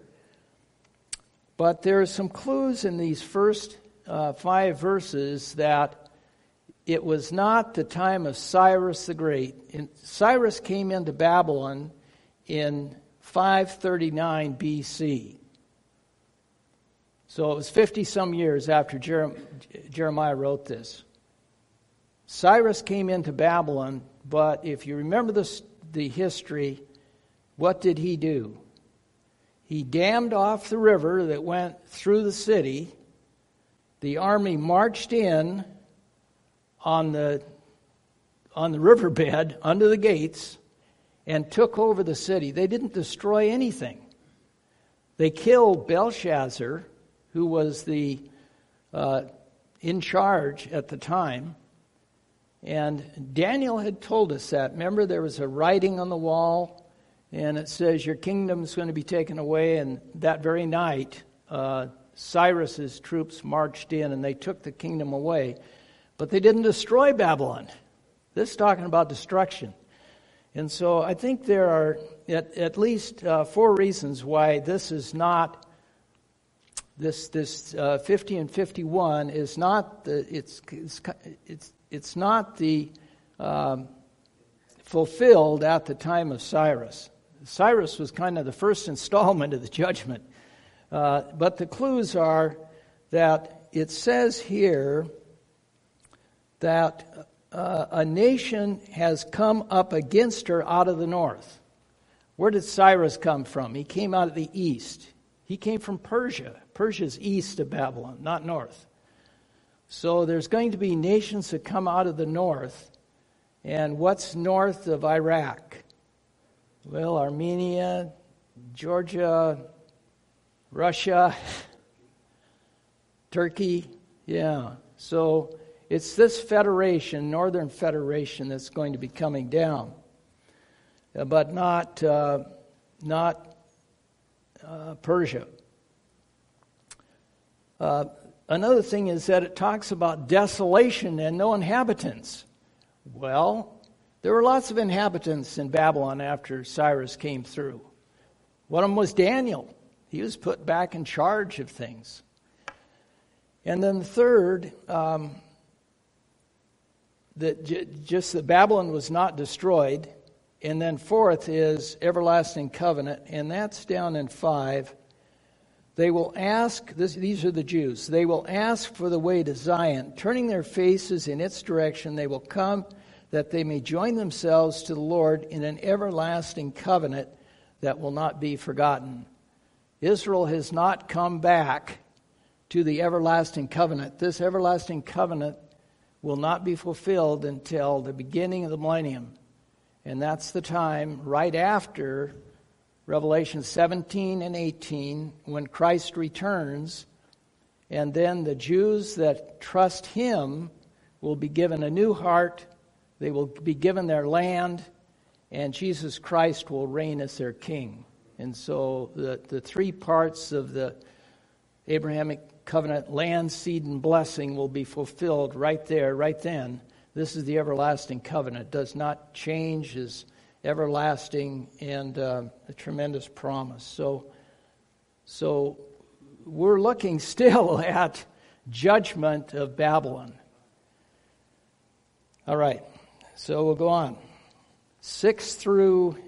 But there are some clues in these first 5 verses that it was not the time of Cyrus the Great. Cyrus came into Babylon in 539 BC. So it was 50-some years after Jeremiah wrote this. Cyrus came into Babylon, but if you remember the history, what did he do? He dammed off the river that went through the city. The army marched in on the riverbed under the gates and took over the city. They didn't destroy anything. They killed Belshazzar, who was the in charge at the time. And Daniel had told us that. Remember, there was a writing on the wall, and it says, your kingdom is going to be taken away. And that very night, Cyrus's troops marched in, and they took the kingdom away. But they didn't destroy Babylon. This is talking about destruction. And so I think there are at least 4 reasons why this is not, this 50 and 51 is not it's not the fulfilled at the time of Cyrus. Cyrus was kind of the first installment of the judgment. But the clues are that it says here that a nation has come up against her out of the north. Where did Cyrus come from? He came out of the east. He came from Persia. Persia's east of Babylon, not north. So there's going to be nations that come out of the north. And what's north of Iraq? Well, Armenia, Georgia, Russia, Turkey. Yeah. So it's this federation, Northern Federation, that's going to be coming down. But not Persia. Another thing is that it talks about desolation and no inhabitants. Well, there were lots of inhabitants in Babylon after Cyrus came through. One of them was Daniel. He was put back in charge of things. And then the third, that Babylon was not destroyed. And then fourth is everlasting covenant, and that's down in 5. They will ask, these are the Jews, they will ask for the way to Zion. Turning their faces in its direction, they will come that they may join themselves to the Lord in an everlasting covenant that will not be forgotten. Israel has not come back to the everlasting covenant. This everlasting covenant will not be fulfilled until the beginning of the millennium. And that's the time right after Revelation 17 and 18, when Christ returns, and then the Jews that trust Him will be given a new heart, they will be given their land, and Jesus Christ will reign as their king. And so the three parts of the Abrahamic covenant, land, seed, and blessing, will be fulfilled right there, right then. This is the everlasting covenant. It does not change, is everlasting, and a tremendous promise. So we're looking still at judgment of Babylon. All right, so we'll go on. 6 through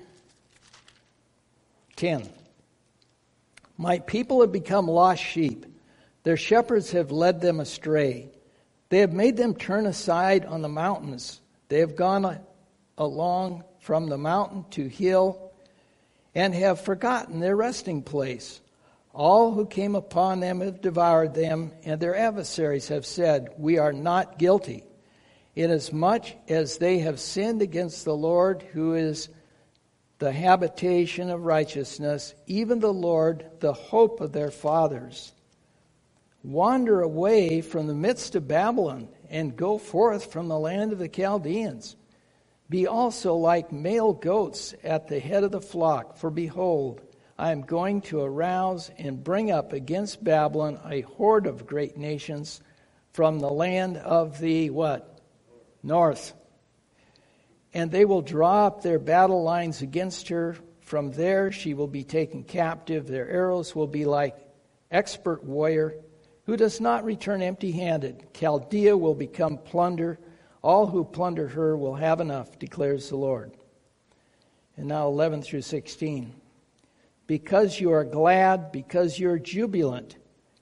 10. My people have become lost sheep. Their shepherds have led them astray. They have made them turn aside on the mountains. They have gone along from the mountain to hill and have forgotten their resting place. All who came upon them have devoured them, and their adversaries have said, we are not guilty. Inasmuch as they have sinned against the Lord, who is the habitation of righteousness, even the Lord, the hope of their fathers. Wander away from the midst of Babylon, and go forth from the land of the Chaldeans. Be also like male goats at the head of the flock, for behold, I am going to arouse and bring up against Babylon a horde of great nations from the land of the what? North. And they will draw up their battle lines against her. From there she will be taken captive. Their arrows will be like expert warrior who does not return empty-handed. Chaldea will become plunder. All who plunder her will have enough, declares the Lord. And now 11 through 16. Because you are glad, because you're jubilant,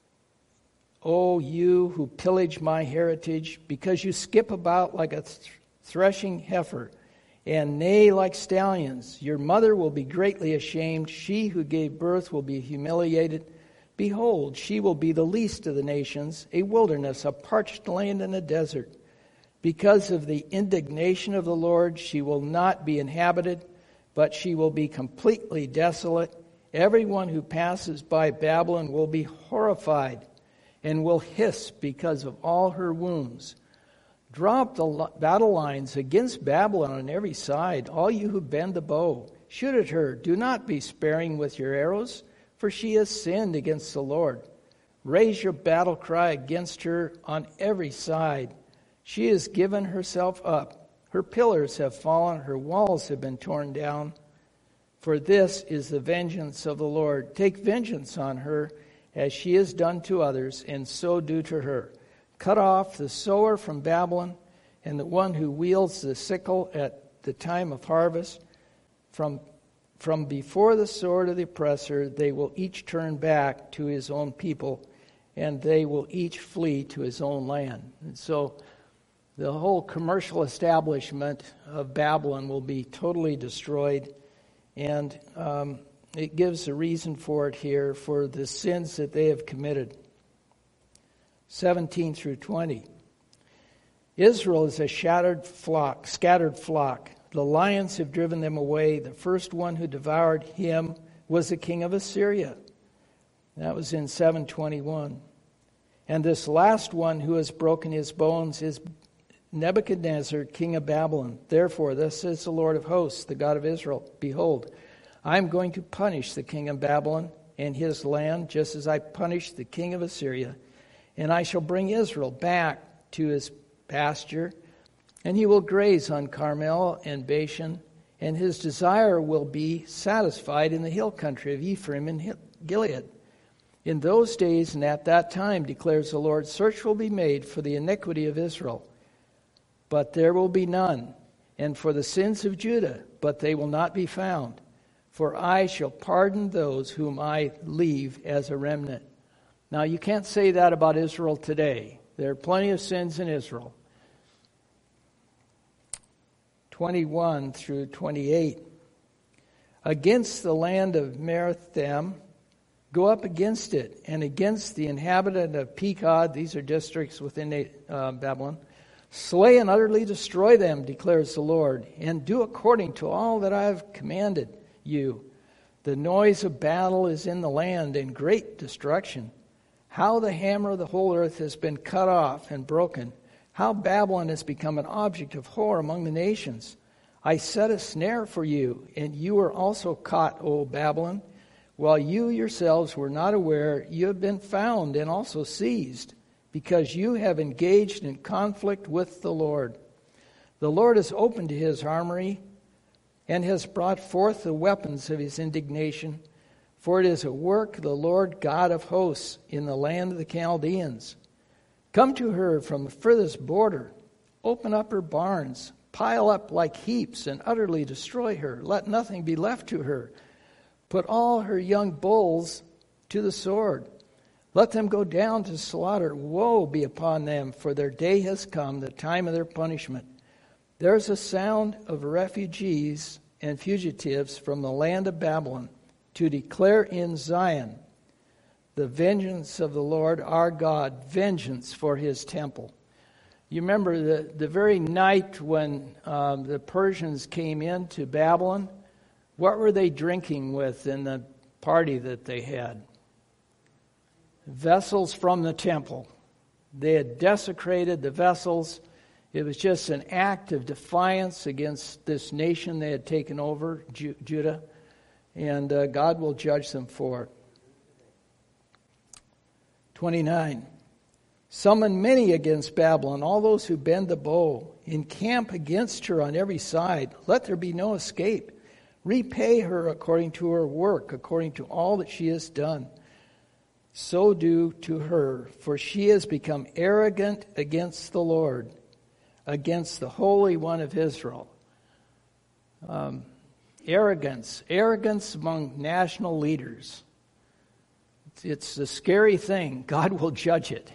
O you who pillage my heritage, because you skip about like a threshing heifer, and neigh like stallions, your mother will be greatly ashamed. She who gave birth will be humiliated. Behold, she will be the least of the nations, a wilderness, a parched land and a desert. Because of the indignation of the Lord, she will not be inhabited, but she will be completely desolate. Everyone who passes by Babylon will be horrified and will hiss because of all her wounds. Draw up the battle lines against Babylon on every side, all you who bend the bow. Shoot at her. Do not be sparing with your arrows, for she has sinned against the Lord. Raise your battle cry against her on every side. She has given herself up. Her pillars have fallen. Her walls have been torn down. For this is the vengeance of the Lord. Take vengeance on her as she has done to others, and so do to her. Cut off the sower from Babylon and the one who wields the sickle at the time of harvest. From before the sword of the oppressor, they will each turn back to his own people, and they will each flee to his own land. And so the whole commercial establishment of Babylon will be totally destroyed. And it gives a reason for it here, for the sins that they have committed. 17 through 20. Israel is a scattered flock. The lions have driven them away. The first one who devoured him was the king of Assyria. That was in 721. And this last one who has broken his bones is Nebuchadnezzar, king of Babylon. Therefore, thus says the Lord of hosts, the God of Israel, behold, I am going to punish the king of Babylon and his land, just as I punished the king of Assyria. And I shall bring Israel back to his pasture, and he will graze on Carmel and Bashan, and his desire will be satisfied in the hill country of Ephraim and Gilead. In those days and at that time, declares the Lord, search will be made for the iniquity of Israel, but there will be none, and for the sins of Judah, but they will not be found. For I shall pardon those whom I leave as a remnant. Now, you can't say that about Israel today. There are plenty of sins in Israel. 21 through 28. Against the land of Merathaim, go up against it, and against the inhabitant of Pekod, these are districts within Babylon, slay and utterly destroy them, declares the Lord, and do according to all that I have commanded you. The noise of battle is in the land, and great destruction. How the hammer of the whole earth has been cut off and broken. How Babylon has become an object of horror among the nations. I set a snare for you, and you were also caught, O Babylon. While you yourselves were not aware, you have been found and also seized, because you have engaged in conflict with the Lord. The Lord has opened his armory and has brought forth the weapons of his indignation. For it is a work of the Lord God of hosts in the land of the Chaldeans. Come to her from the furthest border. Open up her barns. Pile up like heaps and utterly destroy her. Let nothing be left to her. Put all her young bulls to the sword. Let them go down to slaughter. Woe be upon them, for their day has come, the time of their punishment. There is a sound of refugees and fugitives from the land of Babylon, to declare in Zion the vengeance of the Lord our God, vengeance for his temple. You remember the very night when the Persians came into Babylon, what were they drinking with in the party that they had? Vessels from the temple. They had desecrated the vessels. It was just an act of defiance against this nation they had taken over, Judah. And God will judge them for it. 29. Summon many against Babylon, all those who bend the bow. Encamp against her on every side. Let there be no escape. Repay her according to her work, according to all that she has done. So do to her, for she has become arrogant against the Lord, against the Holy One of Israel. Arrogance among national leaders. It's a scary thing. God will judge it.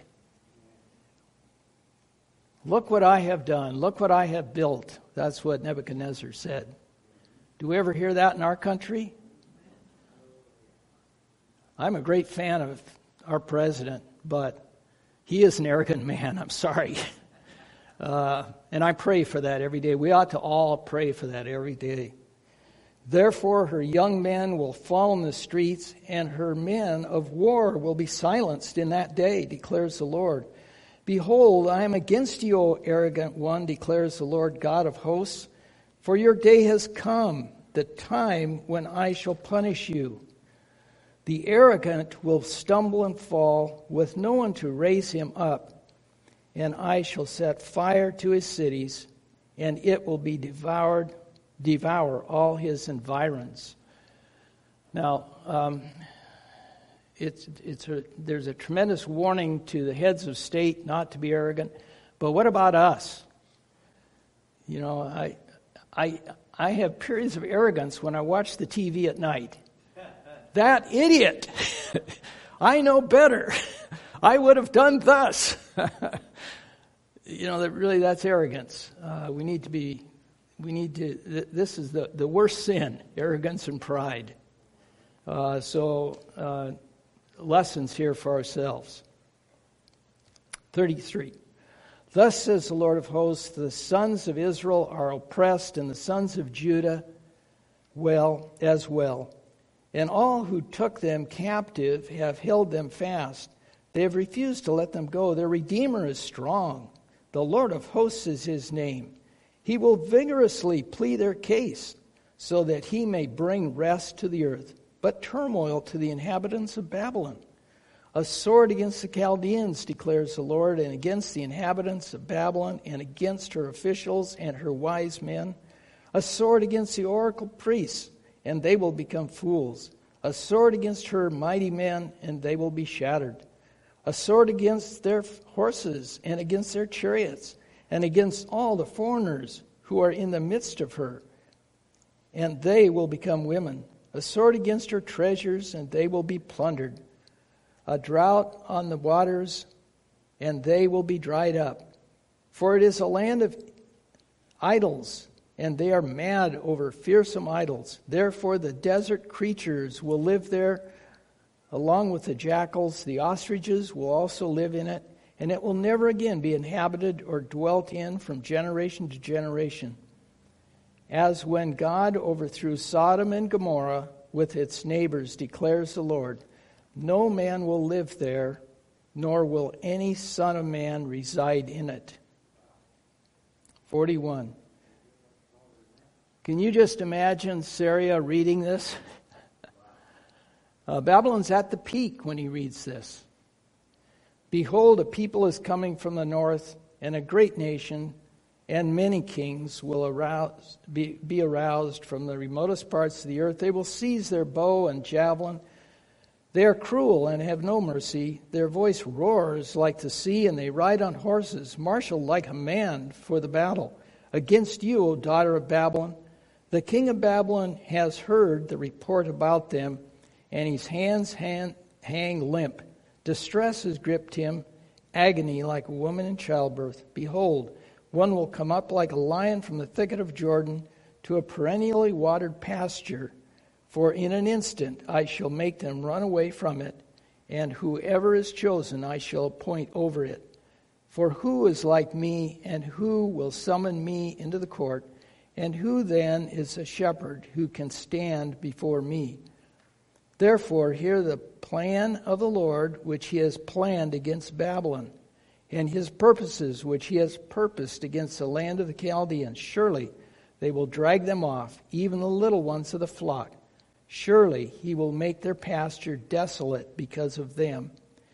Look what I have done. Look what I have built. That's what Nebuchadnezzar said. Do we ever hear that in our country? I'm a great fan of our president, but he is an arrogant man. I'm sorry. And I pray for that every day. We ought to all pray for that every day. Therefore, her young men will fall in the streets, and her men of war will be silenced in that day, declares the Lord. Behold, I am against you, O arrogant one, declares the Lord God of hosts. For your day has come, the time when I shall punish you. The arrogant will stumble and fall, with no one to raise him up. And I shall set fire to his cities, and it will be devour all his environs. Now, there's a tremendous warning to the heads of state not to be arrogant. But what about us? You know, I have periods of arrogance when I watch the TV at night. That idiot! I know better. I would have done thus. You know, that's arrogance. This is the worst sin, arrogance and pride. Lessons here for ourselves. 33. Thus says the Lord of hosts, the sons of Israel are oppressed, and the sons of Judah as well. And all who took them captive have held them fast. They have refused to let them go. Their Redeemer is strong. The Lord of hosts is his name. He will vigorously plead their case, so that he may bring rest to the earth, but turmoil to the inhabitants of Babylon. A sword against the Chaldeans, declares the Lord, and against the inhabitants of Babylon, and against her officials and her wise men. A sword against the oracle priests, and they will become fools. A sword against her mighty men, and they will be shattered. A sword against their horses, and against their chariots, and against all the foreigners who are in the midst of her, and they will become women. A sword against her treasures, and they will be plundered. A drought on the waters, and they will be dried up. For it is a land of idols, and they are mad over fearsome idols. Therefore the desert creatures will live there, along with the jackals. The ostriches will also live in it, and it will never again be inhabited or dwelt in from generation to generation. As when God overthrew Sodom and Gomorrah with its neighbors, declares the Lord, no man will live there, nor will any son of man reside in it. 41. Can you just imagine Syria reading this? Babylon's at the peak when he reads this. Behold, a people is coming from the north, and a great nation, and many kings will be aroused from the remotest parts of the earth. They will seize their bow and javelin. They are cruel and have no mercy. Their voice roars like the sea, and they ride on horses, marshaled like a man for the battle. Against you, O daughter of Babylon, the king of Babylon has heard the report about them, and his hands hang limp. Distress has gripped him, agony like a woman in childbirth. Behold, one will come up like a lion from the thicket of Jordan to a perennially watered pasture. For in an instant I shall make them run away from it, and whoever is chosen I shall appoint over it. For who is like me, and who will summon me into the court? And who then is a shepherd who can stand before me? Therefore hear the plan of the Lord, which he has planned against Babylon, and his purposes which he has purposed against the land of the Chaldeans. Surely they will drag them off, even the little ones of the flock. Surely he will make their pasture desolate because of them.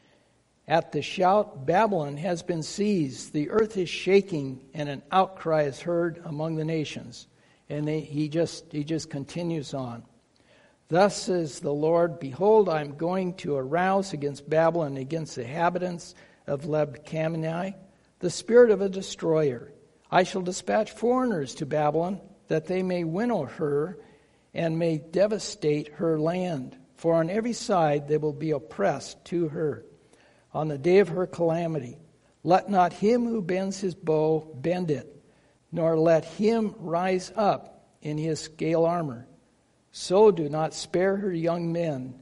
At the shout, Babylon has been seized. The earth is shaking, and an outcry is heard among the nations. And he just continues on. Thus says the Lord, behold, I am going to arouse against Babylon, against the inhabitants of Leb-Kamni, the spirit of a destroyer. I shall dispatch foreigners to Babylon, that they may winnow her and may devastate her land. For on every side they will be oppressed to her on the day of her calamity. Let not him who bends his bow bend it, nor let him rise up in his scale armor. So do not spare her young men,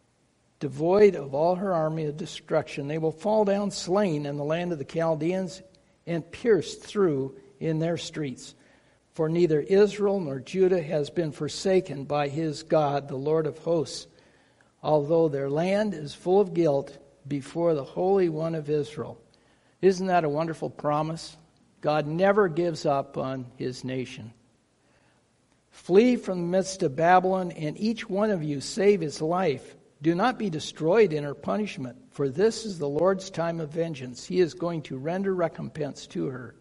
devoid of all her army of destruction. They will fall down slain in the land of the Chaldeans and pierced through in their streets. For neither Israel nor Judah has been forsaken by his God, the Lord of hosts, although their land is full of guilt before the Holy One of Israel. Isn't that a wonderful promise? God never gives up on his nation. Flee from the midst of Babylon, and each one of you save his life. Do not be destroyed in her punishment, for this is the Lord's time of vengeance. He is going to render recompense to her.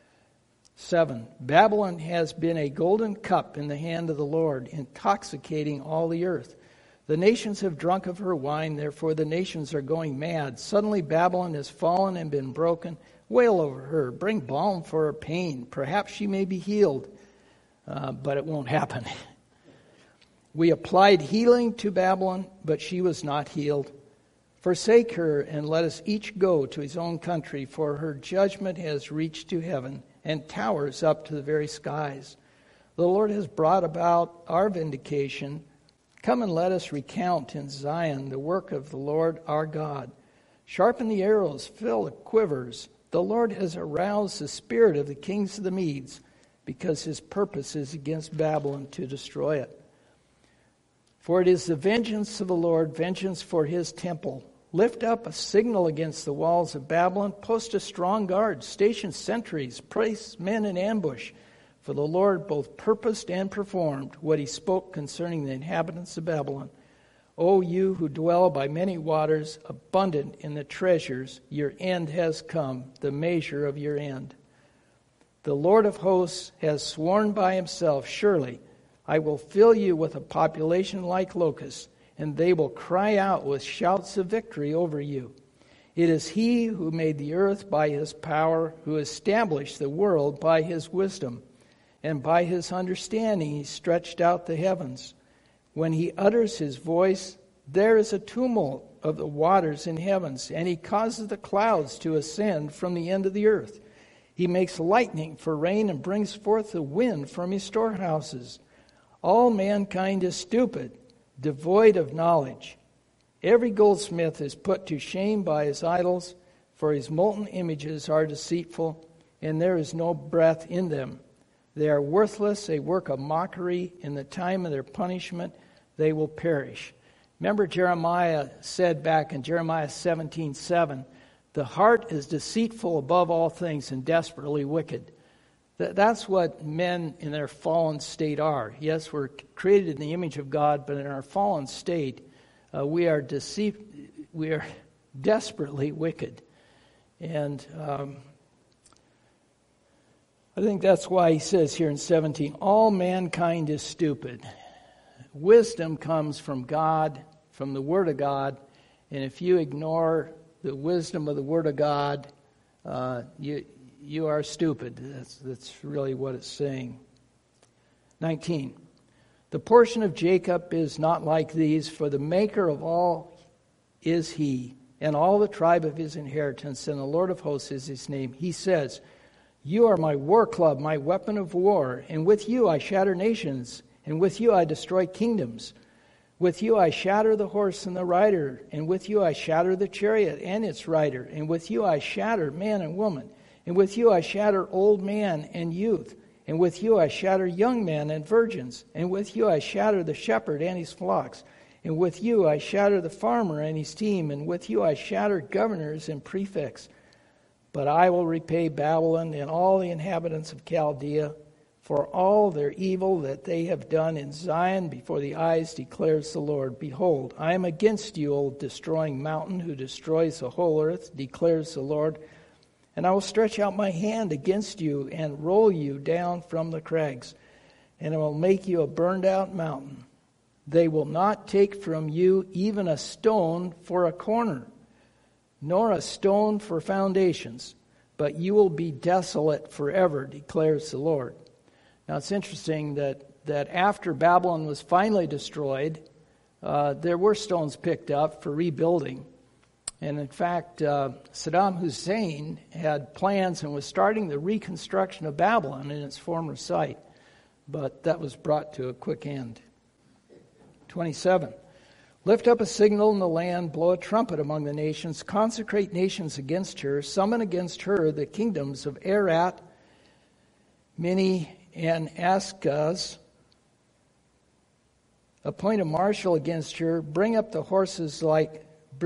7. Babylon has been a golden cup in the hand of the Lord, intoxicating all the earth. The nations have drunk of her wine, therefore the nations are going mad. Suddenly Babylon has fallen and been broken. Wail over her, bring balm for her pain. Perhaps she may be healed, but it won't happen. We applied healing to Babylon, but she was not healed. Forsake her, and let us each go to his own country, for her judgment has reached to heaven and towers up to the very skies. The Lord has brought about our vindication. Come and let us recount in Zion the work of the Lord our God. Sharpen the arrows, fill the quivers. The Lord has aroused the spirit of the kings of the Medes, because his purpose is against Babylon to destroy it. For it is the vengeance of the Lord, vengeance for his temple. Lift up a signal against the walls of Babylon. Post a strong guard. Station sentries. Place men in ambush. For the Lord both purposed and performed what he spoke concerning the inhabitants of Babylon. O you who dwell by many waters, abundant in the treasures, your end has come, the measure of your end. The Lord of hosts has sworn by himself, surely I will fill you with a population like locusts, and they will cry out with shouts of victory over you. It is he who made the earth by his power, who established the world by his wisdom, and by his understanding he stretched out the heavens. When he utters his voice, there is a tumult of the waters in heavens, and he causes the clouds to ascend from the end of the earth. He makes lightning for rain and brings forth the wind from his storehouses. All mankind is stupid, devoid of knowledge. Every goldsmith is put to shame by his idols, for his molten images are deceitful, and there is no breath in them. They are worthless, they work a mockery. In the time of their punishment, they will perish. Remember Jeremiah said back in Jeremiah 17:7, the heart is deceitful above all things and desperately wicked. That's what men in their fallen state are. Yes, we're created in the image of God, but in our fallen state, we are desperately wicked. And I think that's why he says here in 17, all mankind is stupid. Wisdom comes from God, from the Word of God, and if you ignore the wisdom of the Word of God, you are stupid. That's really what it's saying. 19. The portion of Jacob is not like these, for the maker of all is he, and all the tribe of his inheritance, and the Lord of hosts is his name. He says, you are my war club, my weapon of war, and with you I shatter nations, and with you I destroy kingdoms. With you I shatter the horse and the rider, and with you I shatter the chariot and its rider, and with you I shatter man and woman, and with you I shatter old man and youth, and with you I shatter young men and virgins, and with you I shatter the shepherd and his flocks, and with you I shatter the farmer and his team, and with you I shatter governors and prefects. But I will repay Babylon and all the inhabitants of Chaldea for all their evil that they have done in Zion before the eyes, declares the Lord. Behold, I am against you, O destroying mountain, who destroys the whole earth, declares the Lord. And I will stretch out my hand against you and roll you down from the crags, and I will make you a burned out mountain. They will not take from you even a stone for a corner, nor a stone for foundations, but you will be desolate forever, declares the Lord. Now it's interesting that after Babylon was finally destroyed, there were stones picked up for rebuilding. And in fact, Saddam Hussein had plans and was starting the reconstruction of Babylon in its former site. But that was brought to a quick end. 27. Lift up a signal in the land, blow a trumpet among the nations, consecrate nations against her, summon against her the kingdoms of Arat, Mini, and Askaz. Appoint a marshal against her, bring up the horses like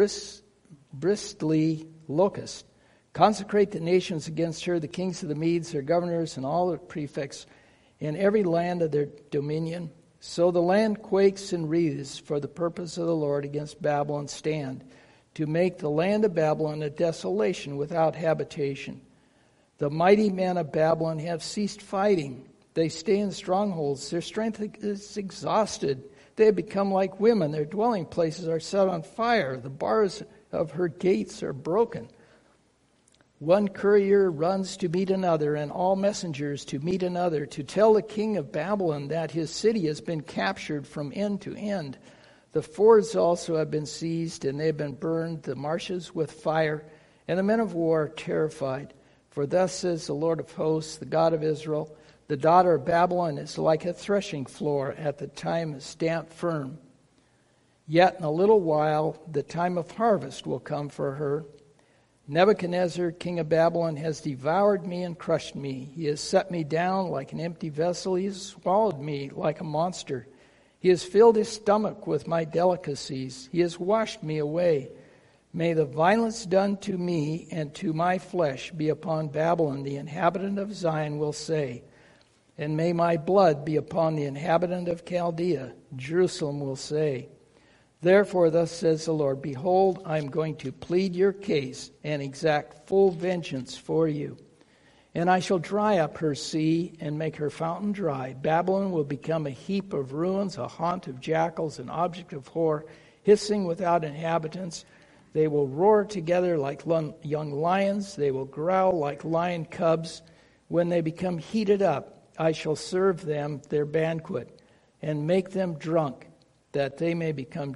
bristly locusts. Consecrate the nations against her, the kings of the Medes, their governors, and all their prefects, in every land of their dominion. So the land quakes and writhes for the purpose of the Lord against Babylon stand, to make the land of Babylon a desolation without habitation. The mighty men of Babylon have ceased fighting. They stay in strongholds. Their strength is exhausted. They have become like women. Their dwelling places are set on fire. The bars of her gates are broken. One courier runs to meet another, and all messengers to meet another, to tell the king of Babylon that his city has been captured from end to end. The fords also have been seized, and they have been burned, the marshes with fire, and the men of war are terrified. For thus says the Lord of hosts, the God of Israel, the daughter of Babylon is like a threshing floor at the time stamped firm. Yet in a little while the time of harvest will come for her. Nebuchadnezzar, king of Babylon, has devoured me and crushed me. He has set me down like an empty vessel. He has swallowed me like a monster. He has filled his stomach with my delicacies. He has washed me away. May the violence done to me and to my flesh be upon Babylon, the inhabitant of Zion will say. And may my blood be upon the inhabitant of Chaldea, Jerusalem will say. Therefore, thus says the Lord, behold, I am going to plead your case and exact full vengeance for you. And I shall dry up her sea and make her fountain dry. Babylon will become a heap of ruins, a haunt of jackals, an object of horror, hissing without inhabitants. They will roar together like young lions. They will growl like lion cubs. When they become heated up, I shall serve them their banquet and make them drunk, that they may become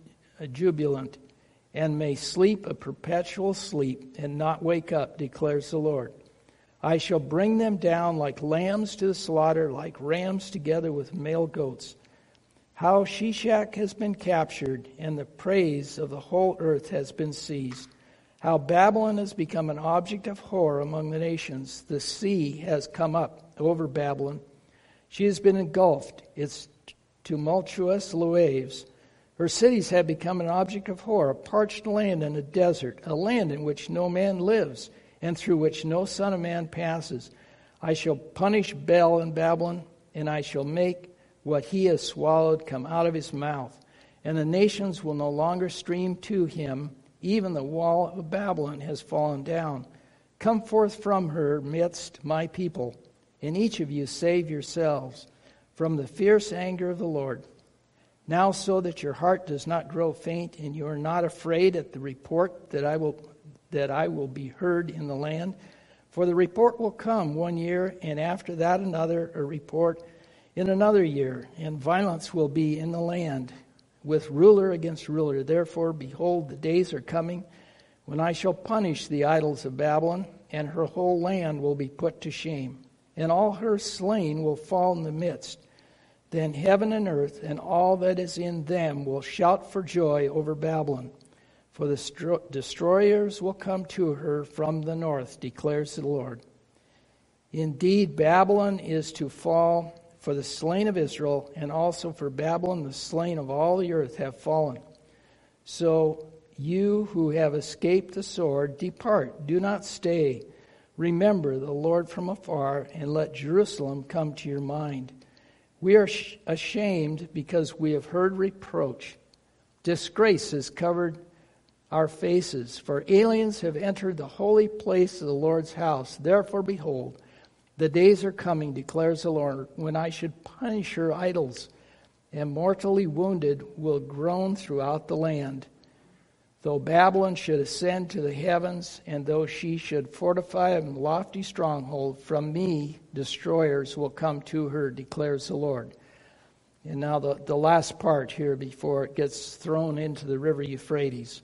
jubilant and may sleep a perpetual sleep and not wake up, declares the Lord. I shall bring them down like lambs to the slaughter, like rams together with male goats. How Shishak has been captured, and the praise of the whole earth has been seized. How Babylon has become an object of horror among the nations. The sea has come up over Babylon. She has been engulfed. Its tumultuous waves. Her cities have become an object of horror, a parched land and a desert, a land in which no man lives, and through which no son of man passes. I shall punish Bel in Babylon, and I shall make what he has swallowed come out of his mouth. And the nations will no longer stream to him. Even the wall of Babylon has fallen down. Come forth from her midst, my people, and each of you save yourselves from the fierce anger of the Lord. Now so that your heart does not grow faint, and you are not afraid at the report that I will be heard in the land. For the report will come 1 year, and after that another, a report in another year, and violence will be in the land, with ruler against ruler. Therefore, behold, the days are coming when I shall punish the idols of Babylon, and her whole land will be put to shame, and all her slain will fall in the midst. Then heaven and earth and all that is in them will shout for joy over Babylon. For the destroyers will come to her from the north, declares the Lord. Indeed, Babylon is to fall, for the slain of Israel, and also for Babylon the slain of all the earth have fallen. So you who have escaped the sword, depart, do not stay. Remember the Lord from afar, and let Jerusalem come to your mind. We are ashamed because we have heard reproach. Disgrace has covered our faces, for aliens have entered the holy place of the Lord's house. Therefore, behold, the days are coming, declares the Lord, when I should punish her idols, and mortally wounded will groan throughout the land. Though Babylon should ascend to the heavens, and though she should fortify a lofty stronghold, from me destroyers will come to her, declares the Lord. And now the last part here before it gets thrown into the river Euphrates.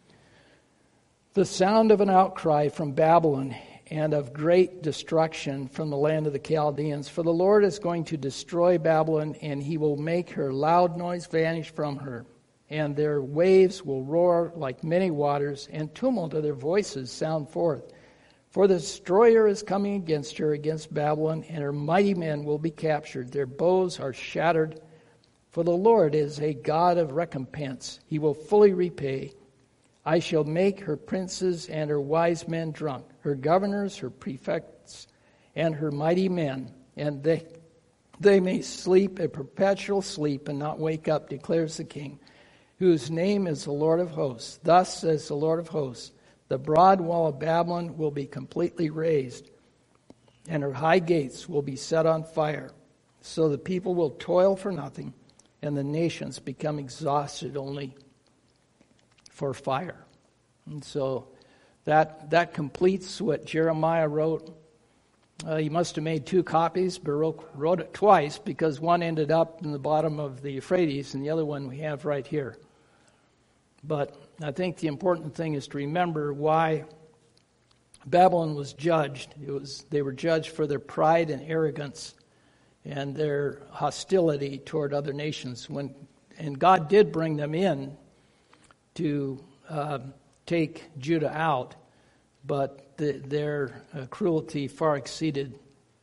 The sound of an outcry from Babylon and of great destruction from the land of the Chaldeans. For the Lord is going to destroy Babylon, and he will make her loud noise vanish from her. And their waves will roar like many waters, and tumult of their voices sound forth. For the destroyer is coming against her, against Babylon, and her mighty men will be captured. Their bows are shattered. For the Lord is a God of recompense. He will fully repay. I shall make her princes and her wise men drunk, her governors, her prefects, and her mighty men, and they may sleep a perpetual sleep and not wake up, declares the King, whose name is the Lord of hosts. Thus says the Lord of hosts, the broad wall of Babylon will be completely razed, and her high gates will be set on fire. So the people will toil for nothing, and the nations become exhausted only for fire. And so that completes what Jeremiah wrote. He must have made 2 copies. Baruch wrote it twice because one ended up in the bottom of the Euphrates and the other one we have right here. But I think the important thing is to remember why Babylon was judged. They were judged for their pride and arrogance and their hostility toward other nations. When And God did bring them in to take Judah out, but their cruelty far exceeded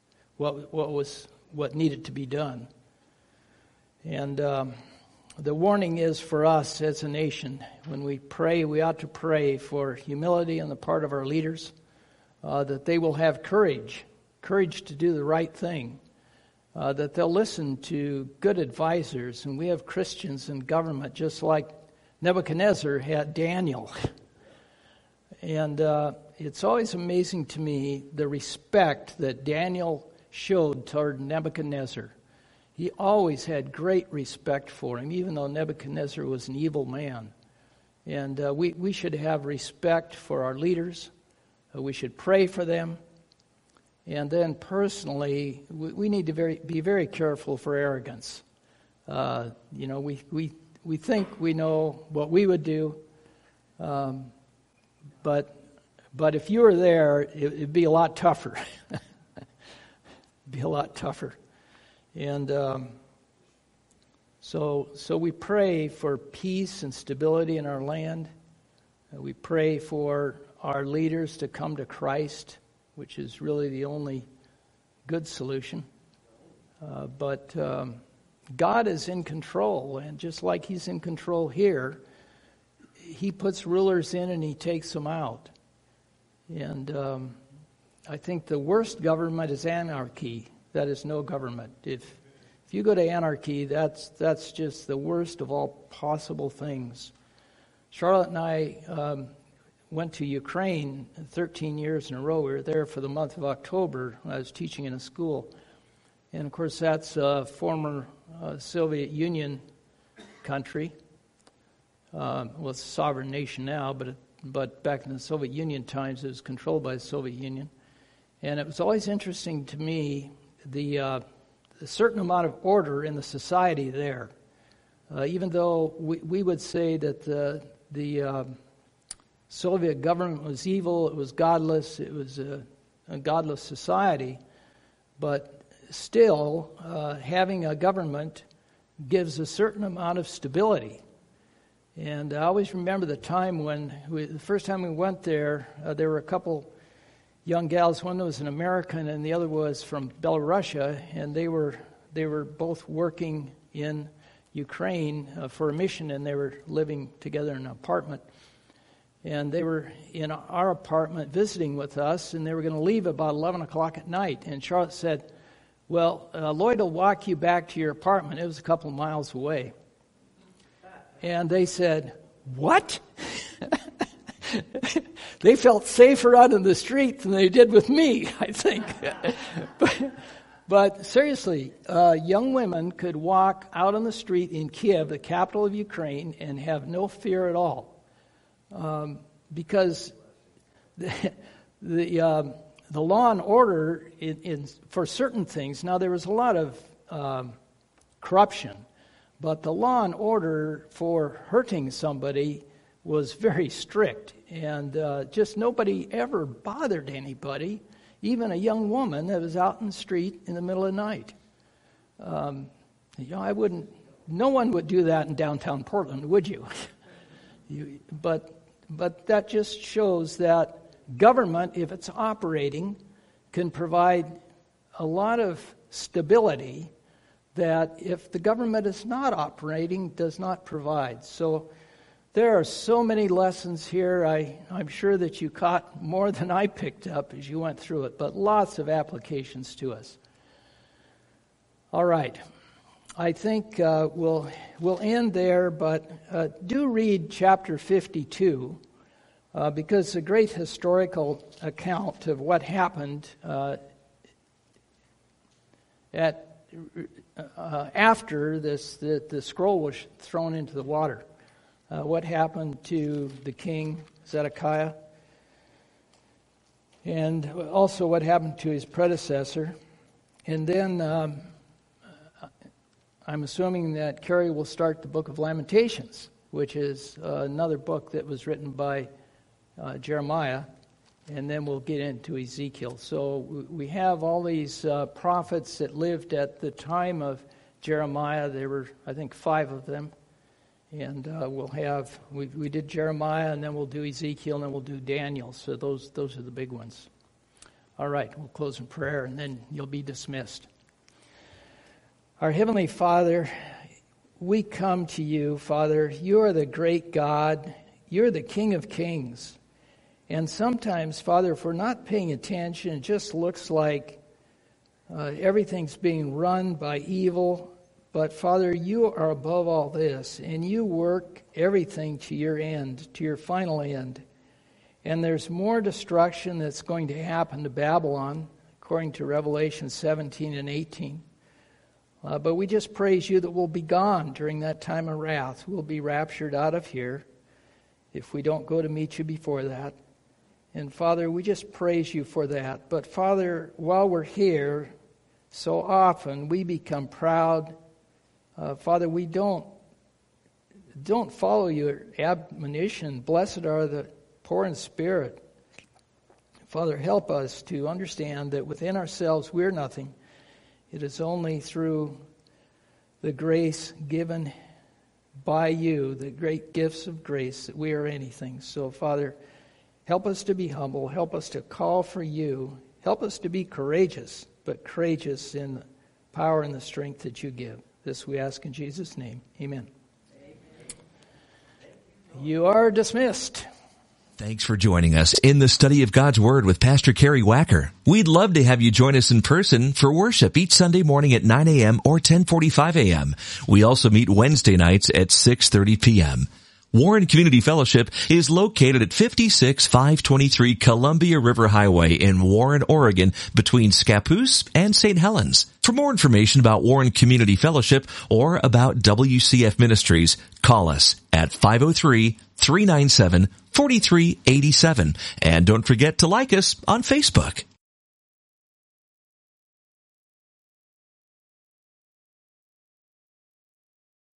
what needed to be done. And the warning is for us as a nation, when we pray, we ought to pray for humility on the part of our leaders, that they will have courage to do the right thing, that they'll listen to good advisors. And we have Christians in government, just like Nebuchadnezzar had Daniel. And it's always amazing to me the respect that Daniel showed toward Nebuchadnezzar. He always had great respect for him, even though Nebuchadnezzar was an evil man. And we should have respect for our leaders. We should pray for them. And then personally, we need to be very careful for arrogance. We think we know what we would do, but if you were there, it'd be a lot tougher. Be a lot tougher. And so we pray for peace and stability in our land. We pray for our leaders to come to Christ, which is really the only good solution. But God is in control, and just like He's in control here, He puts rulers in and He takes them out. And I think the worst government is anarchy. That is no government. If you go to anarchy, that's just the worst of all possible things. Charlotte and I went to Ukraine 13 years in a row. We were there for the month of October when I was teaching in a school. And, of course, that's a former Soviet Union country. Well, it's a sovereign nation now, but back in the Soviet Union times, it was controlled by the Soviet Union. And it was always interesting to me the certain amount of order in the society there. Even though we would say that the Soviet government was evil, it was godless, it was a godless society, but still having a government gives a certain amount of stability. And I always remember the time the first time we went there, there were a couple young gals. One was an American and the other was from Belarusia, and they were both working in Ukraine for a mission, and they were living together in an apartment. And they were in our apartment visiting with us, and they were going to leave about 11 o'clock at night. And Charlotte said, well, Lloyd will walk you back to your apartment. It was a couple of miles away. And they said, what? They felt safer out in the street than they did with me, I think. But seriously, young women could walk out on the street in Kiev, the capital of Ukraine, and have no fear at all. Because the law and order for certain things, now there was a lot of corruption, but the law and order for hurting somebody was very strict, and just nobody ever bothered anybody, even a young woman that was out in the street in the middle of the night. No one would do that in downtown Portland, would you? But that just shows that government, if it's operating, can provide a lot of stability that if the government is not operating, does not provide. So there are so many lessons here. I'm sure that you caught more than I picked up as you went through it, but lots of applications to us. All right. I think we'll end there, but do read chapter 52 because it's a great historical account of what happened after the scroll was thrown into the water. What happened to the king Zedekiah, and also what happened to his predecessor. And then I'm assuming that Carrie will start the book of Lamentations, which is another book that was written by Jeremiah, and then we'll get into Ezekiel. So we have all these prophets that lived at the time of Jeremiah. There were, I think, 5 of them. And we did Jeremiah, and then we'll do Ezekiel, and then we'll do Daniel. So those are the big ones. All right, we'll close in prayer, and then you'll be dismissed. Our Heavenly Father, we come to you, Father. You are the great God. You're the King of Kings. And sometimes, Father, if we're not paying attention, it just looks like everything's being run by evil. But, Father, you are above all this, and you work everything to your end, to your final end. And there's more destruction that's going to happen to Babylon, according to Revelation 17 and 18. But we just praise you that we'll be gone during that time of wrath. We'll be raptured out of here if we don't go to meet you before that. And, Father, we just praise you for that. But, Father, while we're here, so often we become proud. Father, we don't follow your admonition. Blessed are the poor in spirit. Father, help us to understand that within ourselves we're nothing. It is only through the grace given by you, the great gifts of grace, that we are anything. So, Father, help us to be humble. Help us to call for you. Help us to be courageous, but courageous in the power and the strength that you give. This we ask in Jesus' name. Amen. You are dismissed. Thanks for joining us in the study of God's Word with Pastor Kerry Wacker. We'd love to have you join us in person for worship each Sunday morning at 9 a.m. or 10:45 a.m. We also meet Wednesday nights at 6:30 p.m. Warren Community Fellowship is located at 56523 Columbia River Highway in Warren, Oregon, between Scappoose and St. Helens. For more information about Warren Community Fellowship or about WCF Ministries, call us at 503-397-4387. And don't forget to like us on Facebook.